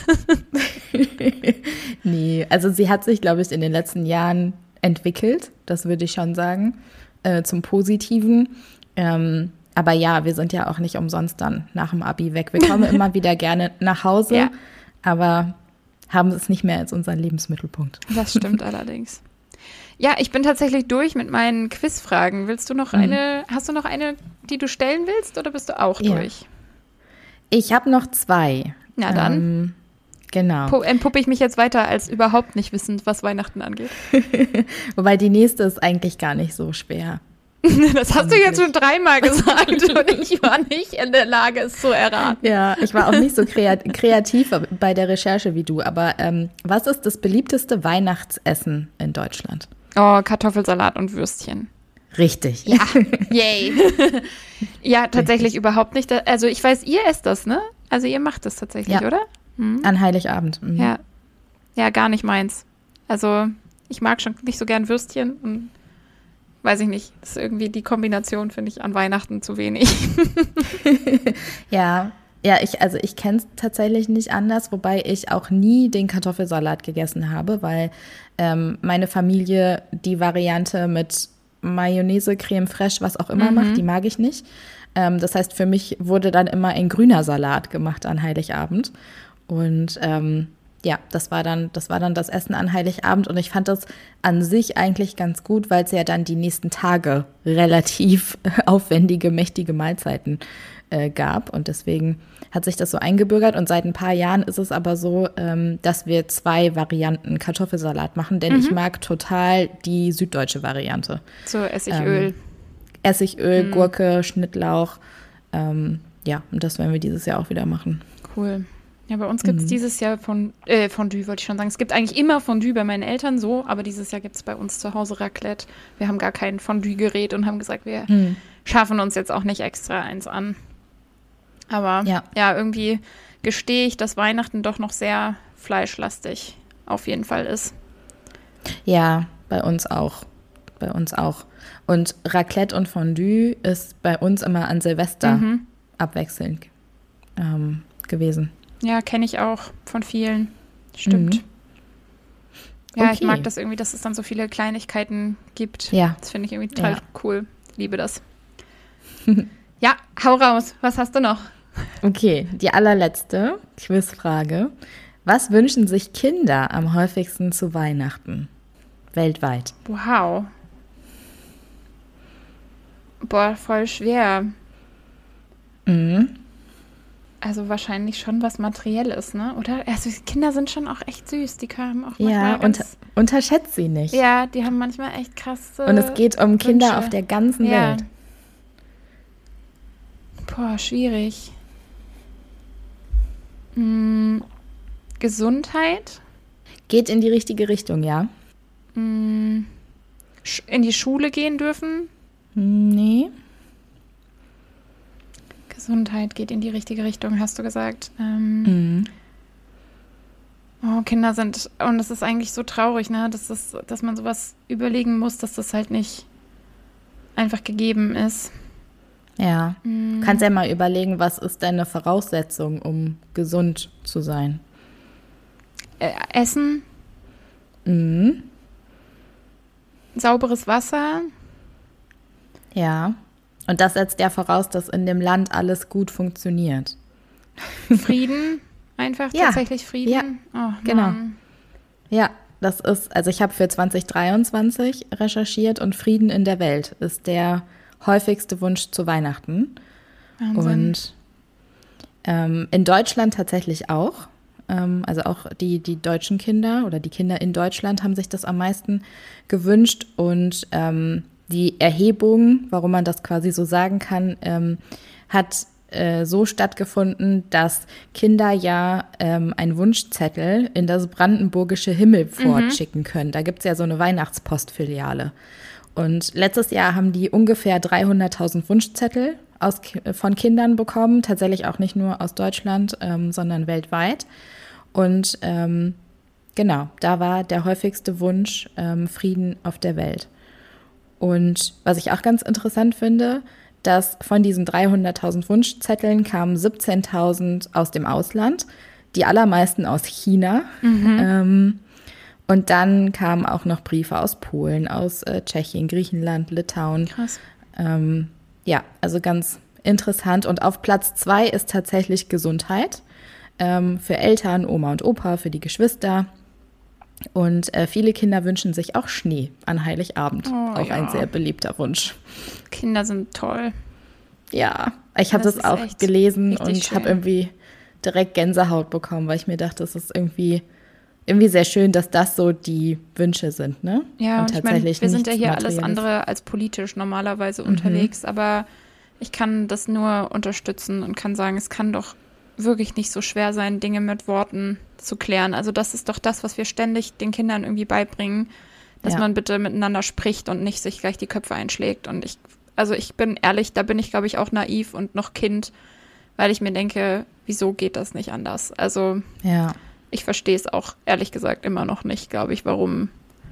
A: Nee, also sie hat sich, glaube ich, in den letzten Jahren entwickelt, das würde ich schon sagen, äh, zum Positiven. Ähm, Aber ja, wir sind ja auch nicht umsonst dann nach dem Abi weg. Wir kommen immer wieder gerne nach Hause, ja. aber haben es nicht mehr als unseren Lebensmittelpunkt.
B: Das stimmt allerdings. Ja, ich bin tatsächlich durch mit meinen Quizfragen. Willst du noch mhm. eine, hast du noch eine, die du stellen willst oder bist du auch
A: ja.
B: durch?
A: Ich habe noch zwei.
B: Na dann.
A: Ähm, genau.
B: Po- entpuppe ich mich jetzt weiter als überhaupt nicht wissend, was Weihnachten angeht.
A: Wobei die nächste ist eigentlich gar nicht so schwer.
B: Das hast du jetzt schon dreimal gesagt und ich war nicht in der Lage, es zu erraten.
A: Ja, ich war auch nicht so kreat- kreativ bei der Recherche wie du. Aber ähm, was ist das beliebteste Weihnachtsessen in Deutschland?
B: Oh, Kartoffelsalat und Würstchen.
A: Richtig.
B: Ja, yay. Ja, tatsächlich Richtig. Überhaupt nicht. Also ich weiß, ihr esst das, ne? Also ihr macht das tatsächlich,
A: ja.
B: oder? Hm?
A: An Heiligabend. Mhm.
B: Ja. Ja, gar nicht meins. Also ich mag schon nicht so gern Würstchen und weiß ich nicht, das ist irgendwie die Kombination, finde ich, an Weihnachten zu wenig.
A: Ja, ja, ich, also ich kenne es tatsächlich nicht anders, wobei ich auch nie den Kartoffelsalat gegessen habe, weil ähm, meine Familie die Variante mit Mayonnaise, Creme fraiche, was auch immer
B: Mhm.
A: macht. Die mag ich nicht. Ähm, das heißt, für mich wurde dann immer ein grüner Salat gemacht an Heiligabend. Und ähm, ja, das war dann, das war dann das Essen an Heiligabend. Und ich fand das an sich eigentlich ganz gut, weil es ja dann die nächsten Tage relativ aufwendige, mächtige Mahlzeiten äh, gab. Und deswegen hat sich das so eingebürgert. Und seit ein paar Jahren ist es aber so, ähm, dass wir zwei Varianten Kartoffelsalat machen, denn ich mag total die süddeutsche Variante.
B: So Essigöl.
A: Ähm, Essigöl, Gurke, Schnittlauch. Ähm, ja, und das werden wir dieses Jahr auch wieder machen.
B: Cool. Ja, bei uns gibt es dieses Jahr von, äh, Fondue, wollte ich schon sagen. Es gibt eigentlich immer Fondue bei meinen Eltern so, aber dieses Jahr gibt es bei uns zu Hause Raclette. Wir haben gar kein Fondue-Gerät und haben gesagt, wir
A: Hm.
B: schaffen uns jetzt auch nicht extra eins an. Aber ja,
A: Ja.
B: irgendwie gestehe ich, dass Weihnachten doch noch sehr fleischlastig auf jeden Fall ist.
A: Ja, bei uns auch. Bei uns auch. Und Raclette und Fondue ist bei uns immer an Silvester
B: Mhm.
A: abwechselnd ähm, gewesen.
B: Ja, kenne ich auch von vielen. Stimmt.
A: Mhm.
B: Ja, ich
A: Okay.
B: mag das irgendwie, dass es dann so viele Kleinigkeiten gibt.
A: Ja.
B: Das finde ich irgendwie total
A: Ja.
B: cool. Liebe das. Ja, hau raus. Was hast du noch?
A: Okay, die allerletzte Quizfrage. Was wünschen sich Kinder am häufigsten zu Weihnachten? Weltweit.
B: Wow. Boah, voll schwer.
A: Mhm.
B: Also wahrscheinlich schon was Materielles, ne? Oder? Also Kinder sind schon auch echt süß. Die haben auch
A: Ja,
B: manchmal
A: unter,
B: ganz,
A: unterschätzt sie nicht.
B: ja, die haben manchmal echt krasse
A: Und es geht um Kinder
B: Wünsche.
A: auf der ganzen
B: Ja.
A: Welt.
B: Boah, schwierig. Hm, Gesundheit?
A: Geht in die richtige Richtung, ja?
B: Hm, Sch- in die Schule gehen dürfen?
A: Nee.
B: Gesundheit geht in die richtige Richtung, hast du gesagt. Ähm,
A: Mhm.
B: Oh, Kinder sind, und es ist eigentlich so traurig, ne, dass, das, dass man sowas überlegen muss, dass das halt nicht einfach gegeben ist.
A: Ja.
B: Mhm.
A: Du kannst ja mal überlegen, was ist denn eine Voraussetzung, um gesund zu sein?
B: Äh, Essen,
A: Mhm.
B: sauberes Wasser,
A: Ja. Und das setzt ja voraus, dass in dem Land alles gut funktioniert.
B: Frieden, einfach
A: Ja.
B: tatsächlich Frieden.
A: Ja.
B: Oh,
A: Genau.
B: Mann.
A: Ja, das ist, also ich habe für zwanzig dreiundzwanzig recherchiert und Frieden in der Welt ist der häufigste Wunsch zu Weihnachten.
B: Wahnsinn.
A: Und ähm, in Deutschland tatsächlich auch. Ähm, also auch die, die deutschen Kinder oder die Kinder in Deutschland haben sich das am meisten gewünscht. Und ähm, die Erhebung, warum man das quasi so sagen kann, ähm, hat äh, so stattgefunden, dass Kinder ja ähm, einen Wunschzettel in das brandenburgische Himmelpfort schicken können. Da gibt es ja so eine Weihnachtspostfiliale. Und letztes Jahr haben die ungefähr dreihunderttausend Wunschzettel aus, von Kindern bekommen, tatsächlich auch nicht nur aus Deutschland, ähm, sondern weltweit. Und ähm, genau, da war der häufigste Wunsch ähm, Frieden auf der Welt. Und was ich auch ganz interessant finde, dass von diesen dreihunderttausend Wunschzetteln kamen siebzehntausend aus dem Ausland, die allermeisten aus China. Ähm, und dann kamen auch noch Briefe aus Polen, aus äh, Tschechien, Griechenland, Litauen.
B: Krass.
A: Ähm, ja, also ganz interessant. Und auf Platz zwei ist tatsächlich Gesundheit. Ähm, für Eltern, Oma und Opa, für die Geschwister. Und äh, viele Kinder wünschen sich auch Schnee an Heiligabend.
B: Oh,
A: auch
B: ja.
A: ein sehr beliebter Wunsch.
B: Kinder sind toll.
A: Ja, ich habe
B: Das
A: das,
B: ist
A: auch
B: echt
A: gelesen
B: richtig
A: und
B: schön.
A: habe irgendwie direkt Gänsehaut bekommen, weil ich mir dachte, das ist irgendwie, irgendwie sehr schön, dass das so die Wünsche sind, ne?
B: Ja,
A: und
B: und ich meine, wir sind ja
A: nichts
B: hier alles
A: Materielles.
B: andere als politisch normalerweise
A: Mhm.
B: unterwegs, aber ich kann das nur unterstützen und kann sagen, es kann doch wirklich nicht so schwer sein, Dinge mit Worten zu klären. Also das ist doch das, was wir ständig den Kindern irgendwie beibringen, dass
A: Ja.
B: man bitte miteinander spricht und nicht sich gleich die Köpfe einschlägt. Und ich, also ich bin ehrlich, da bin ich, glaube ich, auch naiv und noch Kind, weil ich mir denke, wieso geht das nicht anders? Also
A: Ja,
B: ich verstehe es auch ehrlich gesagt immer noch nicht, glaube ich, warum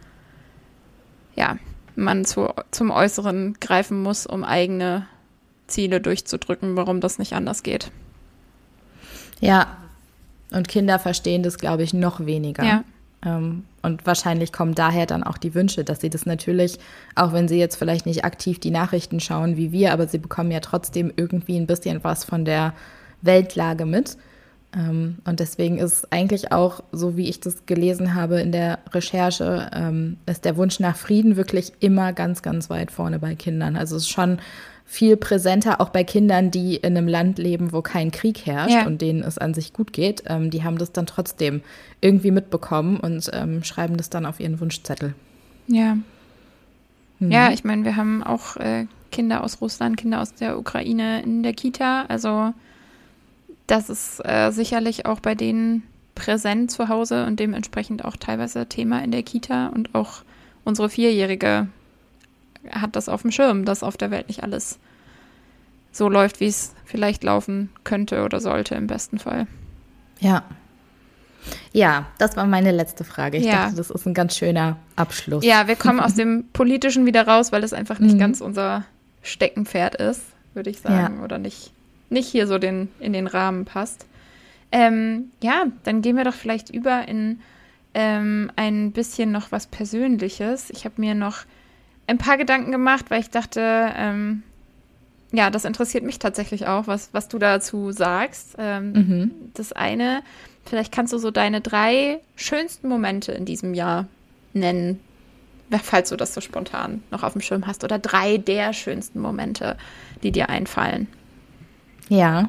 B: ja, man zu, zum Äußeren greifen muss, um eigene Ziele durchzudrücken, warum das nicht anders geht.
A: ja. Und Kinder verstehen das, glaube ich, noch weniger.
B: Ja.
A: Ähm, und wahrscheinlich kommen daher dann auch die Wünsche, dass sie das natürlich, auch wenn sie jetzt vielleicht nicht aktiv die Nachrichten schauen wie wir, aber sie bekommen ja trotzdem irgendwie ein bisschen was von der Weltlage mit. Ähm, und deswegen ist eigentlich auch, so wie ich das gelesen habe in der Recherche, ähm, ist der Wunsch nach Frieden wirklich immer ganz, ganz weit vorne bei Kindern. Also es ist schon viel präsenter, auch bei Kindern, die in einem Land leben, wo kein Krieg herrscht ja. und denen es an sich gut geht. Ähm, die haben das dann trotzdem irgendwie mitbekommen und ähm, schreiben das dann auf ihren Wunschzettel.
B: Ja.
A: Mhm.
B: Ja, ich meine, wir haben auch äh, Kinder aus Russland, Kinder aus der Ukraine in der Kita. Also das ist äh, sicherlich auch bei denen präsent zu Hause und dementsprechend auch teilweise Thema in der Kita. Und auch unsere Vierjährige hat das auf dem Schirm, dass auf der Welt nicht alles so läuft, wie es vielleicht laufen könnte oder sollte im besten Fall.
A: Ja. Ja, das war meine letzte Frage. Ich
B: ja.
A: dachte, das ist ein ganz schöner Abschluss.
B: Ja, wir kommen aus dem Politischen wieder raus, weil das einfach nicht mhm. ganz unser Steckenpferd ist, würde ich sagen. Ja. Oder nicht, nicht hier so den, in den Rahmen passt. Ähm, ja, dann gehen wir doch vielleicht über in ähm, ein bisschen noch was Persönliches. Ich habe mir noch ein paar Gedanken gemacht, weil ich dachte, ähm, ja, das interessiert mich tatsächlich auch, was, was du dazu sagst. Ähm, mhm. Das eine, vielleicht kannst du so deine drei schönsten Momente in diesem Jahr nennen, falls du das so spontan noch auf dem Schirm hast. Oder drei der schönsten Momente, die dir einfallen.
A: Ja.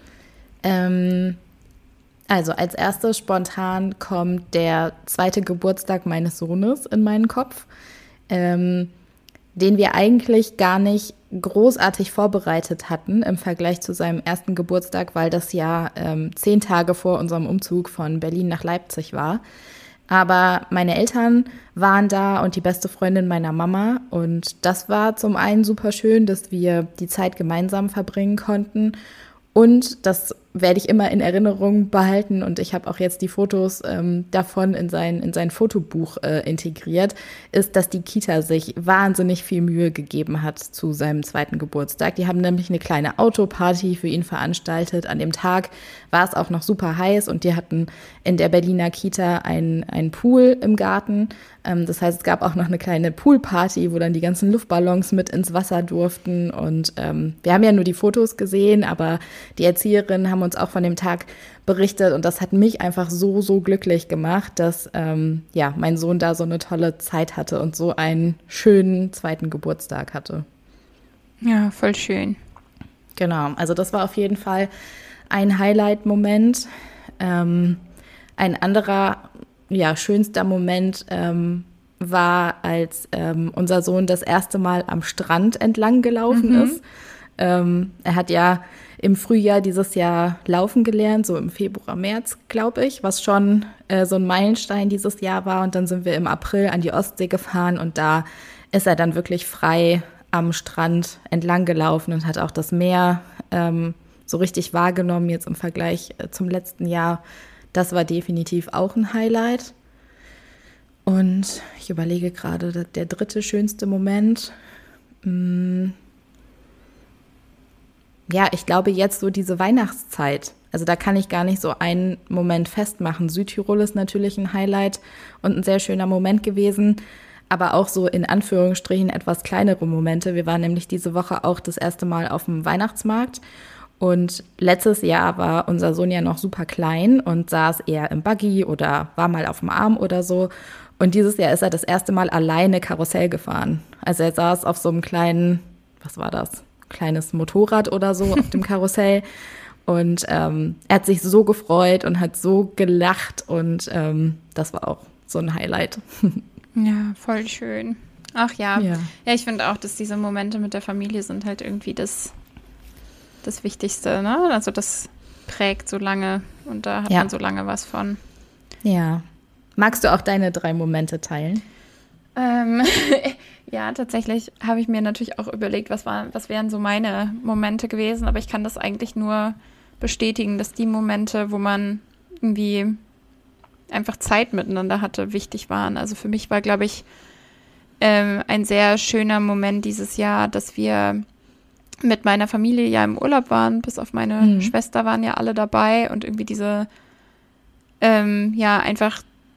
A: Ähm, also als erstes spontan kommt der zweite Geburtstag meines Sohnes in meinen Kopf. Ähm, den wir eigentlich gar nicht großartig vorbereitet hatten im Vergleich zu seinem ersten Geburtstag, weil das ja ähm, zehn Tage vor unserem Umzug von Berlin nach Leipzig war. Aber meine Eltern waren da und die beste Freundin meiner Mama. Und das war zum einen super schön, dass wir die Zeit gemeinsam verbringen konnten. Und das werde ich immer in Erinnerung behalten und ich habe auch jetzt die Fotos ähm, davon in sein, in sein Fotobuch äh, integriert, ist, dass die Kita sich wahnsinnig viel Mühe gegeben hat zu seinem zweiten Geburtstag. Die haben nämlich eine kleine Autoparty für ihn veranstaltet. An dem Tag war es auch noch super heiß und die hatten in der Berliner Kita einen, einen Pool im Garten. Ähm, das heißt, es gab auch noch eine kleine Poolparty, wo dann die ganzen Luftballons mit ins Wasser durften und ähm, wir haben ja nur die Fotos gesehen, aber die Erzieherinnen haben uns auch von dem Tag berichtet und das hat mich einfach so, so glücklich gemacht, dass ähm, ja, mein Sohn da so eine tolle Zeit hatte und so einen schönen zweiten Geburtstag hatte.
B: Ja, voll schön.
A: Genau, also das war auf jeden Fall ein Highlight-Moment. Ähm, ein anderer, ja, schönster Moment ähm, war, als ähm, unser Sohn das erste Mal am Strand entlang gelaufen mhm. ist. Ähm, er hat ja im Frühjahr dieses Jahr laufen gelernt, so im Februar, März, glaube ich, was schon äh, so ein Meilenstein dieses Jahr war. Und dann sind wir im April an die Ostsee gefahren und da ist er dann wirklich frei am Strand entlang gelaufen und hat auch das Meer ähm, so richtig wahrgenommen jetzt im Vergleich äh, zum letzten Jahr. Das war definitiv auch ein Highlight. Und ich überlege gerade, der dritte schönste Moment. Mh, Ja, ich glaube jetzt so diese Weihnachtszeit. Also da kann ich gar nicht so einen Moment festmachen. Südtirol ist natürlich ein Highlight und ein sehr schöner Moment gewesen, aber auch so in Anführungsstrichen etwas kleinere Momente. Wir waren nämlich diese Woche auch das erste Mal auf dem Weihnachtsmarkt und letztes Jahr war unser Sohn ja noch super klein und saß eher im Buggy oder war mal auf dem Arm oder so. Und dieses Jahr ist er das erste Mal alleine Karussell gefahren. Also er saß auf so einem kleinen, was war das? kleines Motorrad oder so auf dem Karussell und ähm, er hat sich so gefreut und hat so gelacht und ähm, das war auch so ein Highlight.
B: Ja, voll schön. Ach ja,
A: ja,
B: ja ich finde auch, dass diese Momente mit der Familie sind halt irgendwie das, das Wichtigste, ne? Also das prägt so lange und da hat ja. man so lange was von.
A: Ja. Magst du auch deine drei Momente teilen?
B: Ähm, ja, tatsächlich habe ich mir natürlich auch überlegt, was war, was wären so meine Momente gewesen, aber ich kann das eigentlich nur bestätigen, dass die Momente, wo man irgendwie einfach Zeit miteinander hatte, wichtig waren. Also für mich war, glaube ich, ähm, ein sehr schöner Moment dieses Jahr, dass wir mit meiner Familie ja im Urlaub waren, bis auf meine mhm. Schwester waren ja alle dabei und irgendwie diese, ähm, ja, einfach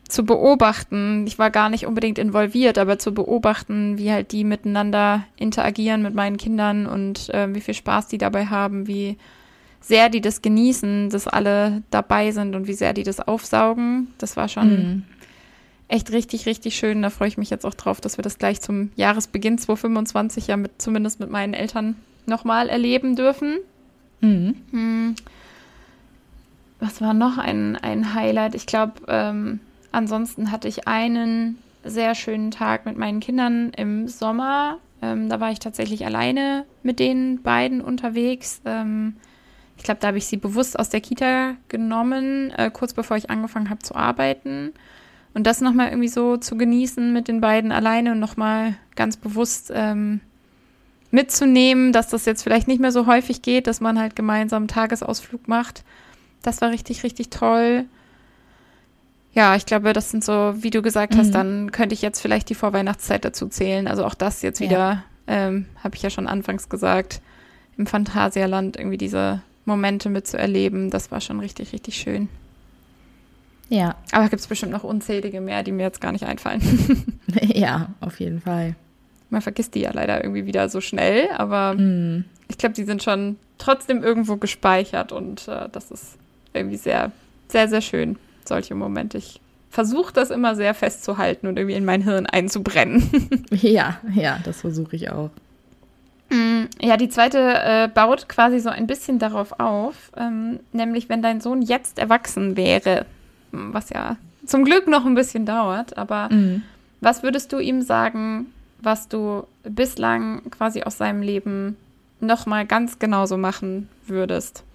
B: zu beobachten, ich war gar nicht unbedingt involviert, aber zu beobachten, wie halt die miteinander interagieren mit meinen Kindern und äh, wie viel Spaß die dabei haben, wie sehr die das genießen, dass alle dabei sind und wie sehr die das aufsaugen. Das war schon mhm. echt richtig, richtig schön. Da freue ich mich jetzt auch drauf, dass wir das gleich zum Jahresbeginn zwanzig fünfundzwanzig ja mit, zumindest mit meinen Eltern nochmal erleben dürfen. Mhm. Hm. Was war noch ein, ein Highlight? Ich glaube, ähm, ansonsten hatte ich einen sehr schönen Tag mit meinen Kindern im Sommer. Ähm, da war ich tatsächlich alleine mit den beiden unterwegs. Ähm, ich glaube, da habe ich sie bewusst aus der Kita genommen, äh, kurz bevor ich angefangen habe zu arbeiten. Und das nochmal irgendwie so zu genießen mit den beiden alleine und nochmal ganz bewusst ähm, mitzunehmen, dass das jetzt vielleicht nicht mehr so häufig geht, dass man halt gemeinsam einen Tagesausflug macht. Das war richtig, richtig toll. Ja, ich glaube, das sind so, wie du gesagt mhm. hast, dann könnte ich jetzt vielleicht die Vorweihnachtszeit dazu zählen. Also auch das jetzt wieder, ja. ähm, habe ich ja schon anfangs gesagt, im Phantasialand irgendwie diese Momente mitzuerleben. Das war schon richtig, richtig schön.
A: Ja.
B: Aber gibt es bestimmt noch unzählige mehr, die mir jetzt gar nicht einfallen.
A: Ja, auf jeden Fall.
B: Man vergisst die ja leider irgendwie wieder so schnell, aber mm. ich glaube, die sind schon trotzdem irgendwo gespeichert und äh, das ist irgendwie sehr, sehr, sehr schön, solche Momente. Ich versuche das immer sehr festzuhalten und irgendwie in mein Hirn einzubrennen.
A: Ja, ja, das versuche ich auch.
B: Ja, die zweite äh, baut quasi so ein bisschen darauf auf, ähm, nämlich wenn dein Sohn jetzt erwachsen wäre, was ja zum Glück noch ein bisschen dauert, aber mm. was würdest du ihm sagen, was du bislang quasi aus seinem Leben nochmal ganz genauso machen würdest?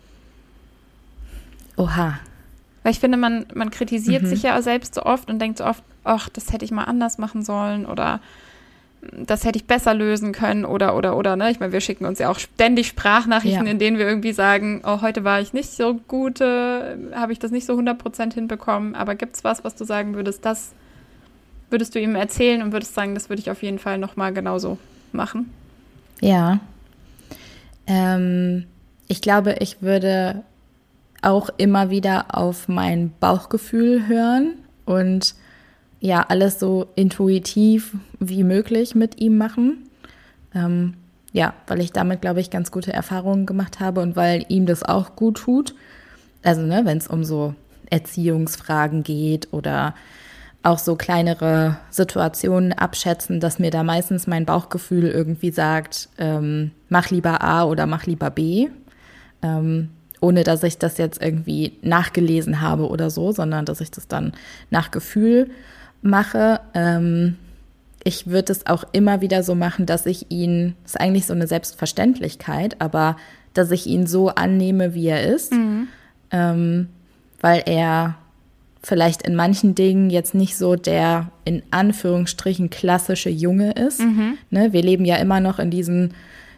A: Oha.
B: Weil ich finde, man, man kritisiert mhm. sich ja selbst so oft und denkt so oft, ach, das hätte ich mal anders machen sollen oder das hätte ich besser lösen können oder, oder, oder, ne? Ich meine, wir schicken uns ja auch ständig Sprachnachrichten, ja. in denen wir irgendwie sagen, oh, heute war ich nicht so gut, äh, habe ich das nicht so hundert Prozent hinbekommen, aber gibt's was, was du sagen würdest, das würdest du ihm erzählen und würdest sagen, das würde ich auf jeden Fall nochmal genauso machen?
A: Ja. Ähm, ich glaube, ich würde auch immer wieder auf mein Bauchgefühl hören und ja, alles so intuitiv wie möglich mit ihm machen. Ähm, ja, weil ich damit, glaube ich, ganz gute Erfahrungen gemacht habe und weil ihm das auch gut tut. Also, ne, wenn es um so Erziehungsfragen geht oder auch so kleinere Situationen abschätzen, dass mir da meistens mein Bauchgefühl irgendwie sagt, ähm, mach lieber A oder mach lieber B, ähm, ohne dass ich das jetzt irgendwie nachgelesen habe oder so, sondern dass ich das dann nach Gefühl mache. Ähm, ich würde es auch immer wieder so machen, dass ich ihn, das ist eigentlich so eine Selbstverständlichkeit, aber dass ich ihn so annehme, wie er ist, mhm. ähm, weil er vielleicht in manchen Dingen jetzt nicht so der in Anführungsstrichen klassische Junge ist. Mhm. Ne, wir leben ja immer noch in diesen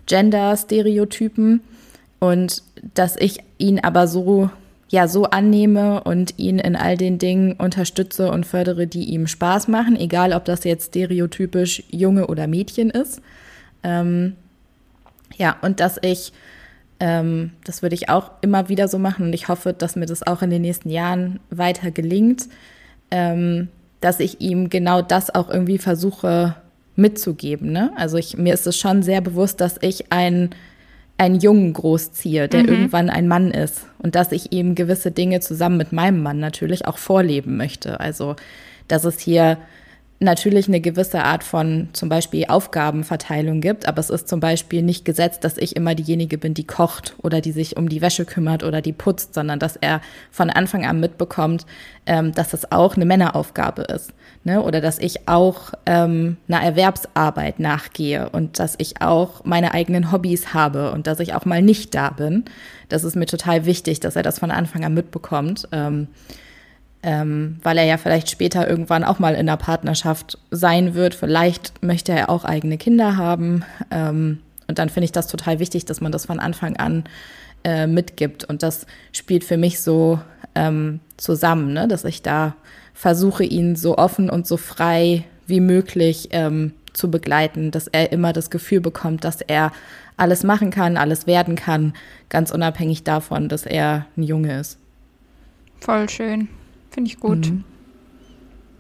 A: Gender-Stereotypen und dass ich ihn aber so, ja, so annehme und ihn in all den Dingen unterstütze und fördere, die ihm Spaß machen, egal ob das jetzt stereotypisch Junge oder Mädchen ist. Ähm, ja, und dass ich Ähm, das würde ich auch immer wieder so machen und ich hoffe, dass mir das auch in den nächsten Jahren weiter gelingt, ähm, dass ich ihm genau das auch irgendwie versuche mitzugeben. Ne? Also ich, mir ist es schon sehr bewusst, dass ich einen, einen Jungen großziehe, der mhm. irgendwann ein Mann ist und dass ich ihm gewisse Dinge zusammen mit meinem Mann natürlich auch vorleben möchte. Also dass es hier natürlich eine gewisse Art von zum Beispiel Aufgabenverteilung gibt, aber es ist zum Beispiel nicht gesetzt, dass ich immer diejenige bin, die kocht oder die sich um die Wäsche kümmert oder die putzt, sondern dass er von Anfang an mitbekommt, ähm, dass es auch eine Männeraufgabe ist, ne? Oder dass ich auch ähm, einer Erwerbsarbeit nachgehe und dass ich auch meine eigenen Hobbys habe und dass ich auch mal nicht da bin. Das ist mir total wichtig, dass er das von Anfang an mitbekommt. Ähm, Ähm, weil er ja vielleicht später irgendwann auch mal in einer Partnerschaft sein wird. Vielleicht möchte er auch eigene Kinder haben. Ähm, und dann finde ich das total wichtig, dass man das von Anfang an äh, mitgibt. Und das spielt für mich so ähm, zusammen, ne? Dass ich da versuche, ihn so offen und so frei wie möglich ähm, zu begleiten, dass er immer das Gefühl bekommt, dass er alles machen kann, alles werden kann, ganz unabhängig davon, dass er ein Junge ist.
B: Voll schön. Finde ich gut. Mhm.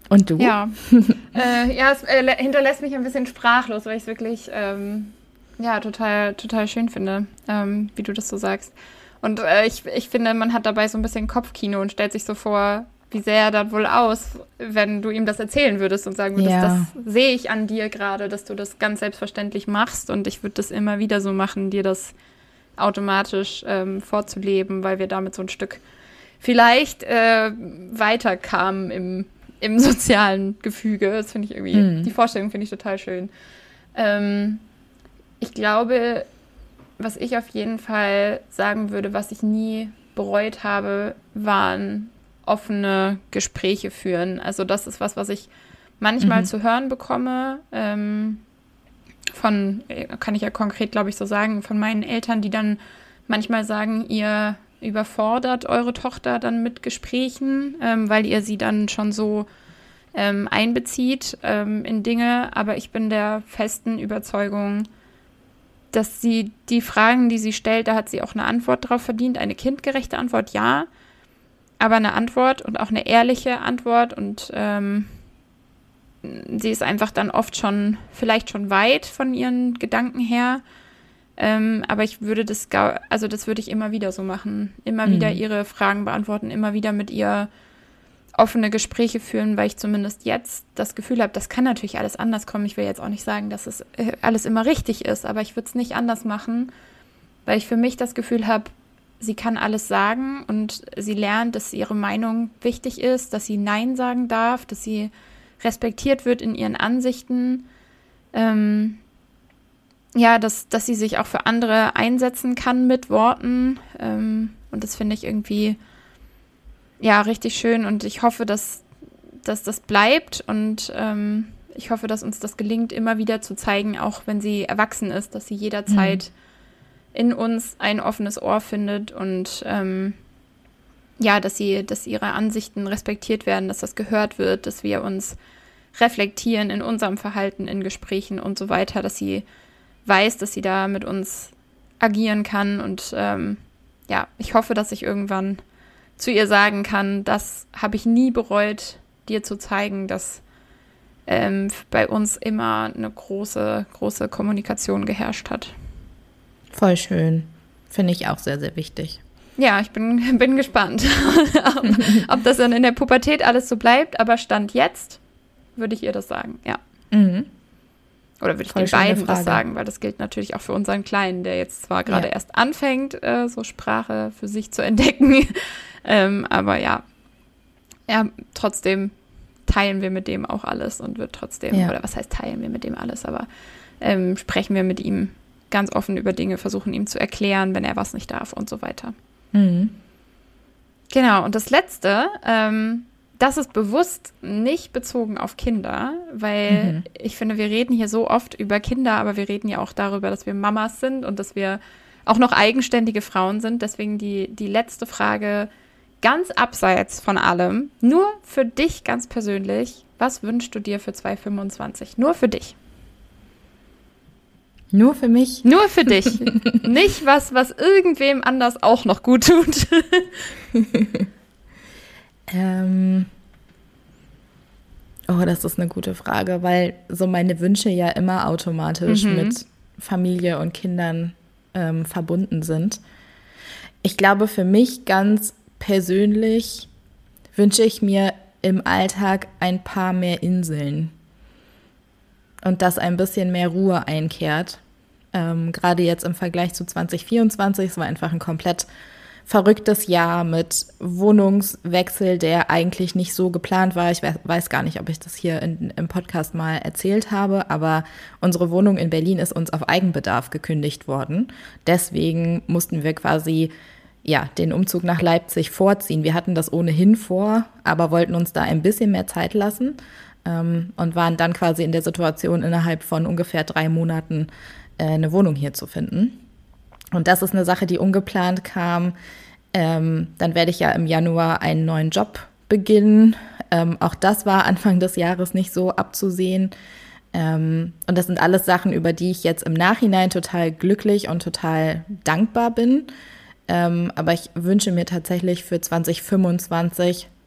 A: Und du?
B: Ja, äh, ja es äh, hinterlässt mich ein bisschen sprachlos, weil ich es wirklich ähm, ja, total, total schön finde, ähm, wie du das so sagst. Und äh, ich, ich finde, man hat dabei so ein bisschen Kopfkino und stellt sich so vor, wie sähe er dann wohl aus, wenn du ihm das erzählen würdest und sagen würdest,
A: Ja.
B: das sehe ich an dir gerade, dass du das ganz selbstverständlich machst und ich würde das immer wieder so machen, dir das automatisch ähm, vorzuleben, weil wir damit so ein Stück vielleicht äh, weiterkamen im, im sozialen Gefüge. Das finde ich irgendwie,
A: Mhm.
B: die Vorstellung finde ich total schön. Ähm, ich glaube, was ich auf jeden Fall sagen würde, was ich nie bereut habe, waren offene Gespräche führen. Also das ist was, was ich manchmal
A: Mhm.
B: zu hören bekomme, ähm, von, kann ich ja konkret, glaube ich, so sagen, von meinen Eltern, die dann manchmal sagen, ihr überfordert eure Tochter dann mit Gesprächen, ähm, weil ihr sie dann schon so ähm, einbezieht ähm, in Dinge. Aber ich bin der festen Überzeugung, dass sie die Fragen, die sie stellt, da hat sie auch eine Antwort drauf verdient. Eine kindgerechte Antwort, ja, aber eine Antwort und auch eine ehrliche Antwort. Und ähm, sie ist einfach dann oft schon, vielleicht schon weit von ihren Gedanken her. Ähm, aber ich würde das, ga- also das würde ich immer wieder so machen. Immer
A: Mhm.
B: wieder ihre Fragen beantworten, immer wieder mit ihr offene Gespräche führen, weil ich zumindest jetzt das Gefühl habe, das kann natürlich alles anders kommen. Ich will jetzt auch nicht sagen, dass es äh, alles immer richtig ist, aber ich würde es nicht anders machen, weil ich für mich das Gefühl habe, sie kann alles sagen und sie lernt, dass ihre Meinung wichtig ist, dass sie Nein sagen darf, dass sie respektiert wird in ihren Ansichten. Ähm, ja, dass, dass sie sich auch für andere einsetzen kann mit Worten. Ähm, und das finde ich irgendwie ja, richtig schön und ich hoffe, dass, dass das bleibt und ähm, ich hoffe, dass uns das gelingt, immer wieder zu zeigen, auch wenn sie erwachsen ist, dass sie jederzeit mhm. in uns ein offenes Ohr findet und ähm, ja, dass sie, dass ihre Ansichten respektiert werden, dass das gehört wird, dass wir uns reflektieren in unserem Verhalten, in Gesprächen und so weiter, dass sie weiß, dass sie da mit uns agieren kann und ähm, ja, ich hoffe, dass ich irgendwann zu ihr sagen kann, das habe ich nie bereut, dir zu zeigen, dass ähm, bei uns immer eine große, große Kommunikation geherrscht hat.
A: Voll schön. Finde ich auch sehr, sehr wichtig.
B: Ja, ich bin, bin gespannt, ob, ob das dann in der Pubertät alles so bleibt, aber Stand jetzt würde ich ihr das sagen, ja.
A: Mhm.
B: Oder würde ich
A: Voll
B: den
A: schöne
B: beiden das
A: Frage.
B: sagen, weil das gilt natürlich auch für unseren Kleinen, der jetzt zwar gerade
A: Ja.
B: erst anfängt, äh, so Sprache für sich zu entdecken, ähm, aber ja, ja, trotzdem teilen wir mit dem auch alles und wird trotzdem,
A: Ja.
B: oder was heißt teilen wir mit dem alles, aber ähm, sprechen wir mit ihm ganz offen über Dinge, versuchen ihm zu erklären, wenn er was nicht darf und so weiter.
A: Mhm.
B: Genau, und das Letzte, ähm, das ist bewusst nicht bezogen auf Kinder, weil
A: Mhm.
B: ich finde, wir reden hier so oft über Kinder, aber wir reden ja auch darüber, dass wir Mamas sind und dass wir auch noch eigenständige Frauen sind. Deswegen die, die letzte Frage, ganz abseits von allem, nur für dich ganz persönlich, was wünschst du dir für zwanzig fünfundzwanzig? Nur für dich.
A: Nur für mich?
B: Nur für dich. Nicht was, was irgendwem anders auch noch gut tut.
A: Ähm. Oh, das ist eine gute Frage, weil so meine Wünsche ja immer automatisch
B: Mhm.
A: mit Familie und Kindern ähm, verbunden sind. Ich glaube, für mich ganz persönlich wünsche ich mir im Alltag ein paar mehr Inseln und dass ein bisschen mehr Ruhe einkehrt. Ähm, gerade jetzt im Vergleich zu zwanzig vierundzwanzig, es war einfach ein komplett verrücktes Jahr mit Wohnungswechsel, der eigentlich nicht so geplant war. Ich weiß, weiß gar nicht, ob ich das hier in, im Podcast mal erzählt habe, aber unsere Wohnung in Berlin ist uns auf Eigenbedarf gekündigt worden. Deswegen mussten wir quasi ja, den Umzug nach Leipzig vorziehen. Wir hatten das ohnehin vor, aber wollten uns da ein bisschen mehr Zeit lassen ähm, und waren dann quasi in der Situation, innerhalb von ungefähr drei Monaten äh, eine Wohnung hier zu finden. Und das ist eine Sache, die ungeplant kam. Ähm, dann werde ich ja im Januar einen neuen Job beginnen. Ähm, auch das war Anfang des Jahres nicht so abzusehen. Ähm, und das sind alles Sachen, über die ich jetzt im Nachhinein total glücklich und total dankbar bin. Ähm, aber ich wünsche mir tatsächlich für zwanzig fünfundzwanzig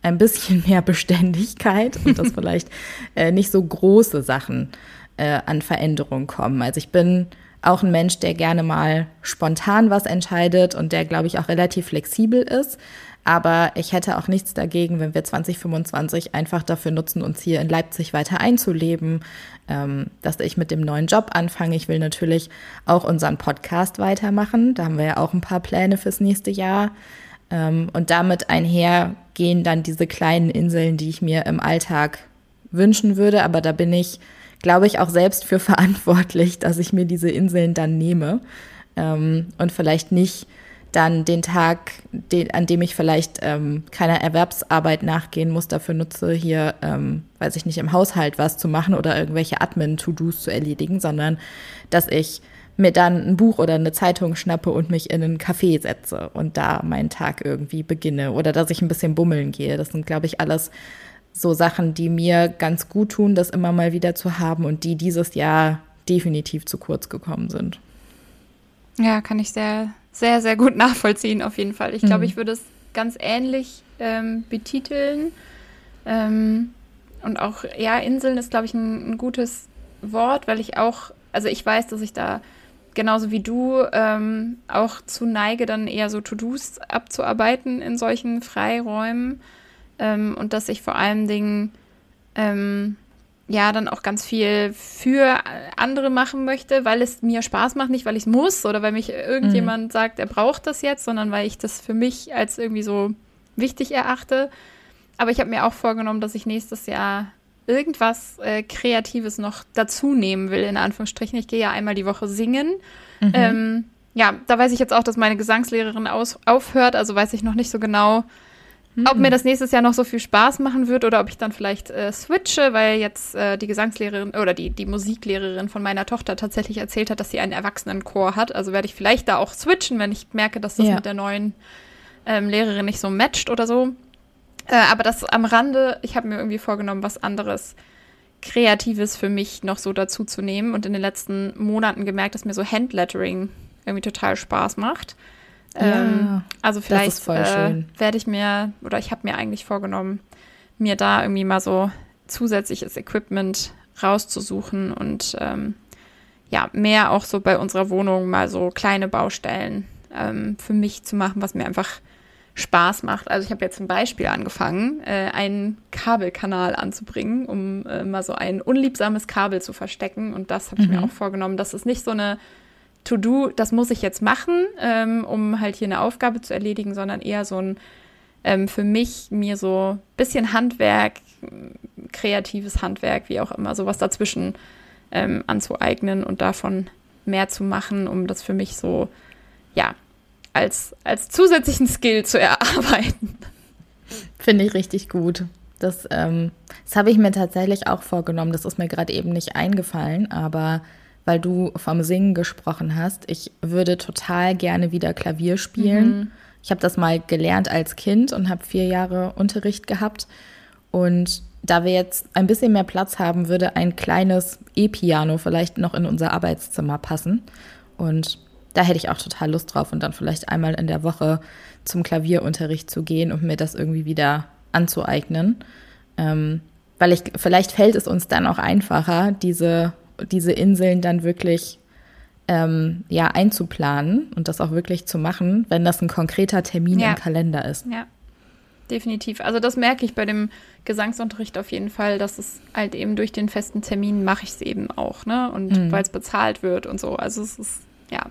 A: ein bisschen mehr Beständigkeit und dass vielleicht äh, nicht so große Sachen äh, an Veränderung kommen. Also ich bin auch ein Mensch, der gerne mal spontan was entscheidet und der, glaube ich, auch relativ flexibel ist. Aber ich hätte auch nichts dagegen, wenn wir zwanzig fünfundzwanzig einfach dafür nutzen, uns hier in Leipzig weiter einzuleben, ähm, dass ich mit dem neuen Job anfange. Ich will natürlich auch unseren Podcast weitermachen. Da haben wir ja auch ein paar Pläne fürs nächste Jahr. Ähm, und damit einher gehen dann diese kleinen Inseln, die ich mir im Alltag wünschen würde. Aber da bin ich, glaube ich, auch selbst für verantwortlich, dass ich mir diese Inseln dann nehme ähm, und vielleicht nicht dann den Tag, den, an dem ich vielleicht ähm, keiner Erwerbsarbeit nachgehen muss, dafür nutze, hier, ähm, weiß ich nicht, im Haushalt was zu machen oder irgendwelche Admin-To-Dos zu erledigen, sondern dass ich mir dann ein Buch oder eine Zeitung schnappe und mich in einen Café setze und da meinen Tag irgendwie beginne oder dass ich ein bisschen bummeln gehe. Das sind, glaube ich, alles so Sachen, die mir ganz gut tun, das immer mal wieder zu haben und die dieses Jahr definitiv zu kurz gekommen sind.
B: Ja, kann ich sehr, sehr, sehr gut nachvollziehen, auf jeden Fall. Ich glaube, mhm. ich würde es ganz ähnlich ähm, betiteln. Ähm, und auch, ja, Inseln ist, glaube ich, ein, ein gutes Wort, weil ich auch, also ich weiß, dass ich da genauso wie du ähm, auch zu neige, dann eher so To-Dos abzuarbeiten in solchen Freiräumen. Ähm, und dass ich vor allen Dingen ähm, ja dann auch ganz viel für andere machen möchte, weil es mir Spaß macht, nicht weil ich es muss oder weil mich irgendjemand mhm. sagt, er braucht das jetzt, sondern weil ich das für mich als irgendwie so wichtig erachte. Aber ich habe mir auch vorgenommen, dass ich nächstes Jahr irgendwas äh, Kreatives noch dazu nehmen will, in Anführungsstrichen. Ich gehe ja einmal die Woche singen. Mhm. Ähm, ja, da weiß ich jetzt auch, dass meine Gesangslehrerin aus- aufhört, also weiß ich noch nicht so genau, ob mir das nächstes Jahr noch so viel Spaß machen wird oder ob ich dann vielleicht äh, switche, weil jetzt äh, die Gesangslehrerin oder die, die Musiklehrerin von meiner Tochter tatsächlich erzählt hat, dass sie einen Erwachsenenchor hat. Also werde ich vielleicht da auch switchen, wenn ich merke, dass das ja. mit der neuen ähm, Lehrerin nicht so matcht oder so. Äh, aber das am Rande, ich habe mir irgendwie vorgenommen, was anderes Kreatives für mich noch so dazu zu nehmen und in den letzten Monaten gemerkt, dass mir so Handlettering irgendwie total Spaß macht.
A: Ja,
B: ähm, also vielleicht
A: äh,
B: werde ich mir, oder ich habe mir eigentlich vorgenommen, mir da irgendwie mal so zusätzliches Equipment rauszusuchen und ähm, ja, mehr auch so bei unserer Wohnung mal so kleine Baustellen ähm, für mich zu machen, was mir einfach Spaß macht. Also ich habe jetzt zum Beispiel angefangen, äh, einen Kabelkanal anzubringen, um äh, mal so ein unliebsames Kabel zu verstecken und das habe ich mhm. mir auch vorgenommen, dass es nicht so eine To-Do, das muss ich jetzt machen, ähm, um halt hier eine Aufgabe zu erledigen, sondern eher so ein ähm, für mich mir so ein bisschen Handwerk, kreatives Handwerk, wie auch immer, sowas dazwischen ähm, anzueignen und davon mehr zu machen, um das für mich so, ja, als, als zusätzlichen Skill zu erarbeiten.
A: Finde ich richtig gut. Das, ähm, das habe ich mir tatsächlich auch vorgenommen. Das ist mir gerade eben nicht eingefallen, aber weil du vom Singen gesprochen hast, ich würde total gerne wieder Klavier spielen. Mhm. Ich habe das mal gelernt als Kind und habe vier Jahre Unterricht gehabt. Und da wir jetzt ein bisschen mehr Platz haben, würde ein kleines E-Piano vielleicht noch in unser Arbeitszimmer passen. Und da hätte ich auch total Lust drauf und dann vielleicht einmal in der Woche zum Klavierunterricht zu gehen und mir das irgendwie wieder anzueignen. Ähm, weil ich, vielleicht fällt es uns dann auch einfacher, diese diese Inseln dann wirklich ähm, ja, einzuplanen und das auch wirklich zu machen, wenn das ein konkreter Termin ja. im Kalender ist.
B: Ja, definitiv. Also das merke ich bei dem Gesangsunterricht auf jeden Fall, dass es halt eben durch den festen Termin mache ich es eben auch, ne? Und mhm. weil es bezahlt wird und so. Also es ist, ja,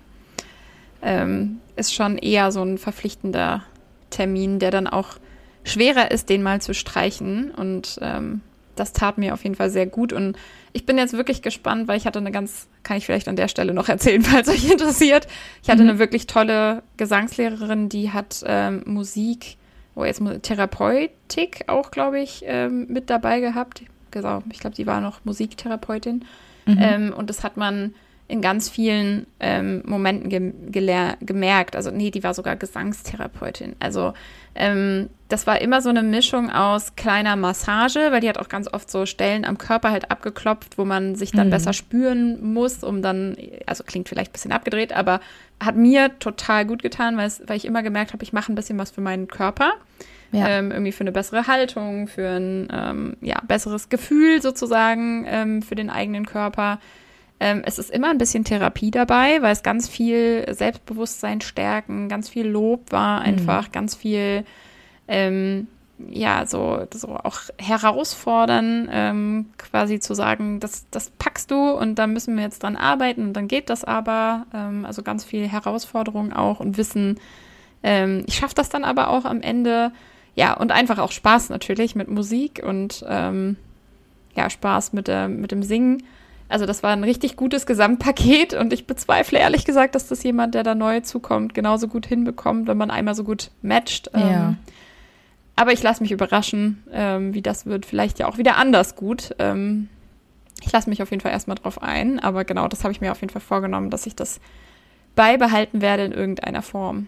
B: ähm, ist schon eher so ein verpflichtender Termin, der dann auch schwerer ist, den mal zu streichen und ähm, das tat mir auf jeden Fall sehr gut und ich bin jetzt wirklich gespannt, weil ich hatte eine ganz, kann ich vielleicht an der Stelle noch erzählen, falls euch interessiert. Ich hatte mhm. eine wirklich tolle Gesangslehrerin, die hat ähm, Musik, oh jetzt Therapeutik auch, glaube ich, ähm, mit dabei gehabt. Genau, ich glaube, sie war noch Musiktherapeutin. Mhm. Ähm, und das hat man in ganz vielen ähm, Momenten ge- geler- gemerkt. Also nee, die war sogar Gesangstherapeutin. Also ähm, das war immer so eine Mischung aus kleiner Massage, weil die hat auch ganz oft so Stellen am Körper halt abgeklopft, wo man sich dann mhm. besser spüren muss, um dann, also klingt vielleicht ein bisschen abgedreht, aber hat mir total gut getan, weil, es, weil ich immer gemerkt habe, ich mache ein bisschen was für meinen Körper.
A: Ja.
B: Ähm, irgendwie für eine bessere Haltung, für ein ähm, ja, besseres Gefühl sozusagen ähm, für den eigenen Körper. Ähm, es ist immer ein bisschen Therapie dabei, weil es ganz viel Selbstbewusstsein stärken, ganz viel Lob war einfach, mhm. ganz viel ähm, ja, so, so auch herausfordern, ähm, quasi zu sagen, das, das packst du und da müssen wir jetzt dran arbeiten und dann geht das aber. Ähm, also ganz viel Herausforderung auch und Wissen. Ähm, ich schaffe das dann aber auch am Ende. Ja, und einfach auch Spaß natürlich mit Musik und ähm, ja, Spaß mit, äh, mit dem Singen. Also das war ein richtig gutes Gesamtpaket und ich bezweifle ehrlich gesagt, dass das jemand, der da neu zukommt, genauso gut hinbekommt, wenn man einmal so gut matcht. Ähm,
A: ja.
B: Aber ich lasse mich überraschen, ähm, wie das wird. Vielleicht ja auch wieder anders gut. Ähm, ich lasse mich auf jeden Fall erstmal drauf ein. Aber genau, das habe ich mir auf jeden Fall vorgenommen, dass ich das beibehalten werde in irgendeiner Form.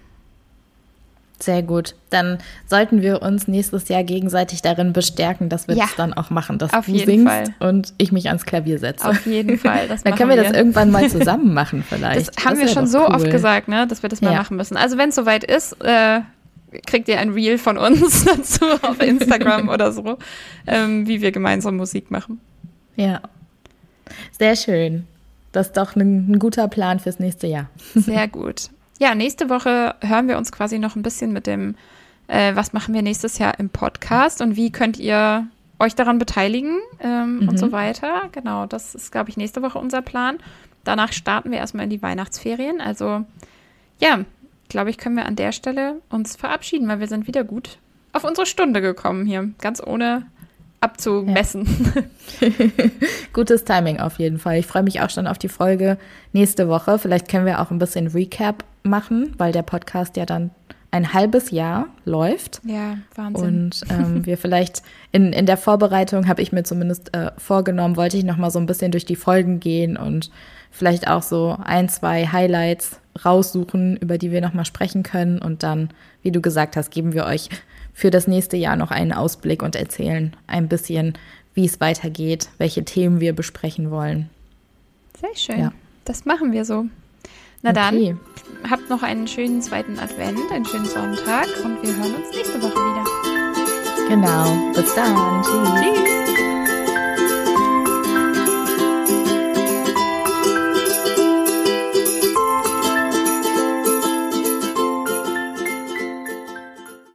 A: Sehr gut. Dann sollten wir uns nächstes Jahr gegenseitig darin bestärken, dass wir
B: ja,
A: das dann auch machen, dass
B: auf
A: du
B: jeden
A: singst
B: Fall.
A: Und ich mich ans Klavier setze.
B: Auf jeden Fall. Das
A: dann können wir,
B: wir
A: das irgendwann mal zusammen machen vielleicht.
B: Das haben
A: das
B: wir schon so
A: cool.
B: oft gesagt, ne, dass wir das mal
A: ja.
B: machen müssen. Also wenn es soweit ist, äh, kriegt ihr ein Reel von uns dazu auf Instagram oder so, ähm, wie wir gemeinsam Musik machen.
A: Ja, sehr schön. Das ist doch ein, ein guter Plan fürs nächste Jahr.
B: Sehr gut. Ja, nächste Woche hören wir uns quasi noch ein bisschen mit dem, äh, was machen wir nächstes Jahr im Podcast und wie könnt ihr euch daran beteiligen ähm, mhm. und so weiter. Genau, das ist, glaube ich, nächste Woche unser Plan. Danach starten wir erstmal in die Weihnachtsferien. Also ja, glaube ich, können wir an der Stelle uns verabschieden, weil wir sind wieder gut auf unsere Stunde gekommen hier, ganz ohne abzumessen.
A: Ja. Gutes Timing auf jeden Fall. Ich freue mich auch schon auf die Folge nächste Woche. Vielleicht können wir auch ein bisschen Recap machen, weil der Podcast ja dann ein halbes Jahr läuft.
B: Ja, Wahnsinn.
A: Und ähm, wir vielleicht in, in der Vorbereitung, habe ich mir zumindest äh, vorgenommen, wollte ich noch mal so ein bisschen durch die Folgen gehen und vielleicht auch so ein, zwei Highlights raussuchen, über die wir noch mal sprechen können. Und dann, wie du gesagt hast, geben wir euch für das nächste Jahr noch einen Ausblick und erzählen ein bisschen, wie es weitergeht, welche Themen wir besprechen wollen.
B: Sehr schön.
A: Ja.
B: Das machen wir so. Na
A: okay.
B: Dann, habt noch einen schönen zweiten Advent, einen schönen Sonntag und wir hören uns nächste Woche wieder.
A: Genau. Bis dann. Tschüss.
B: Tschüss.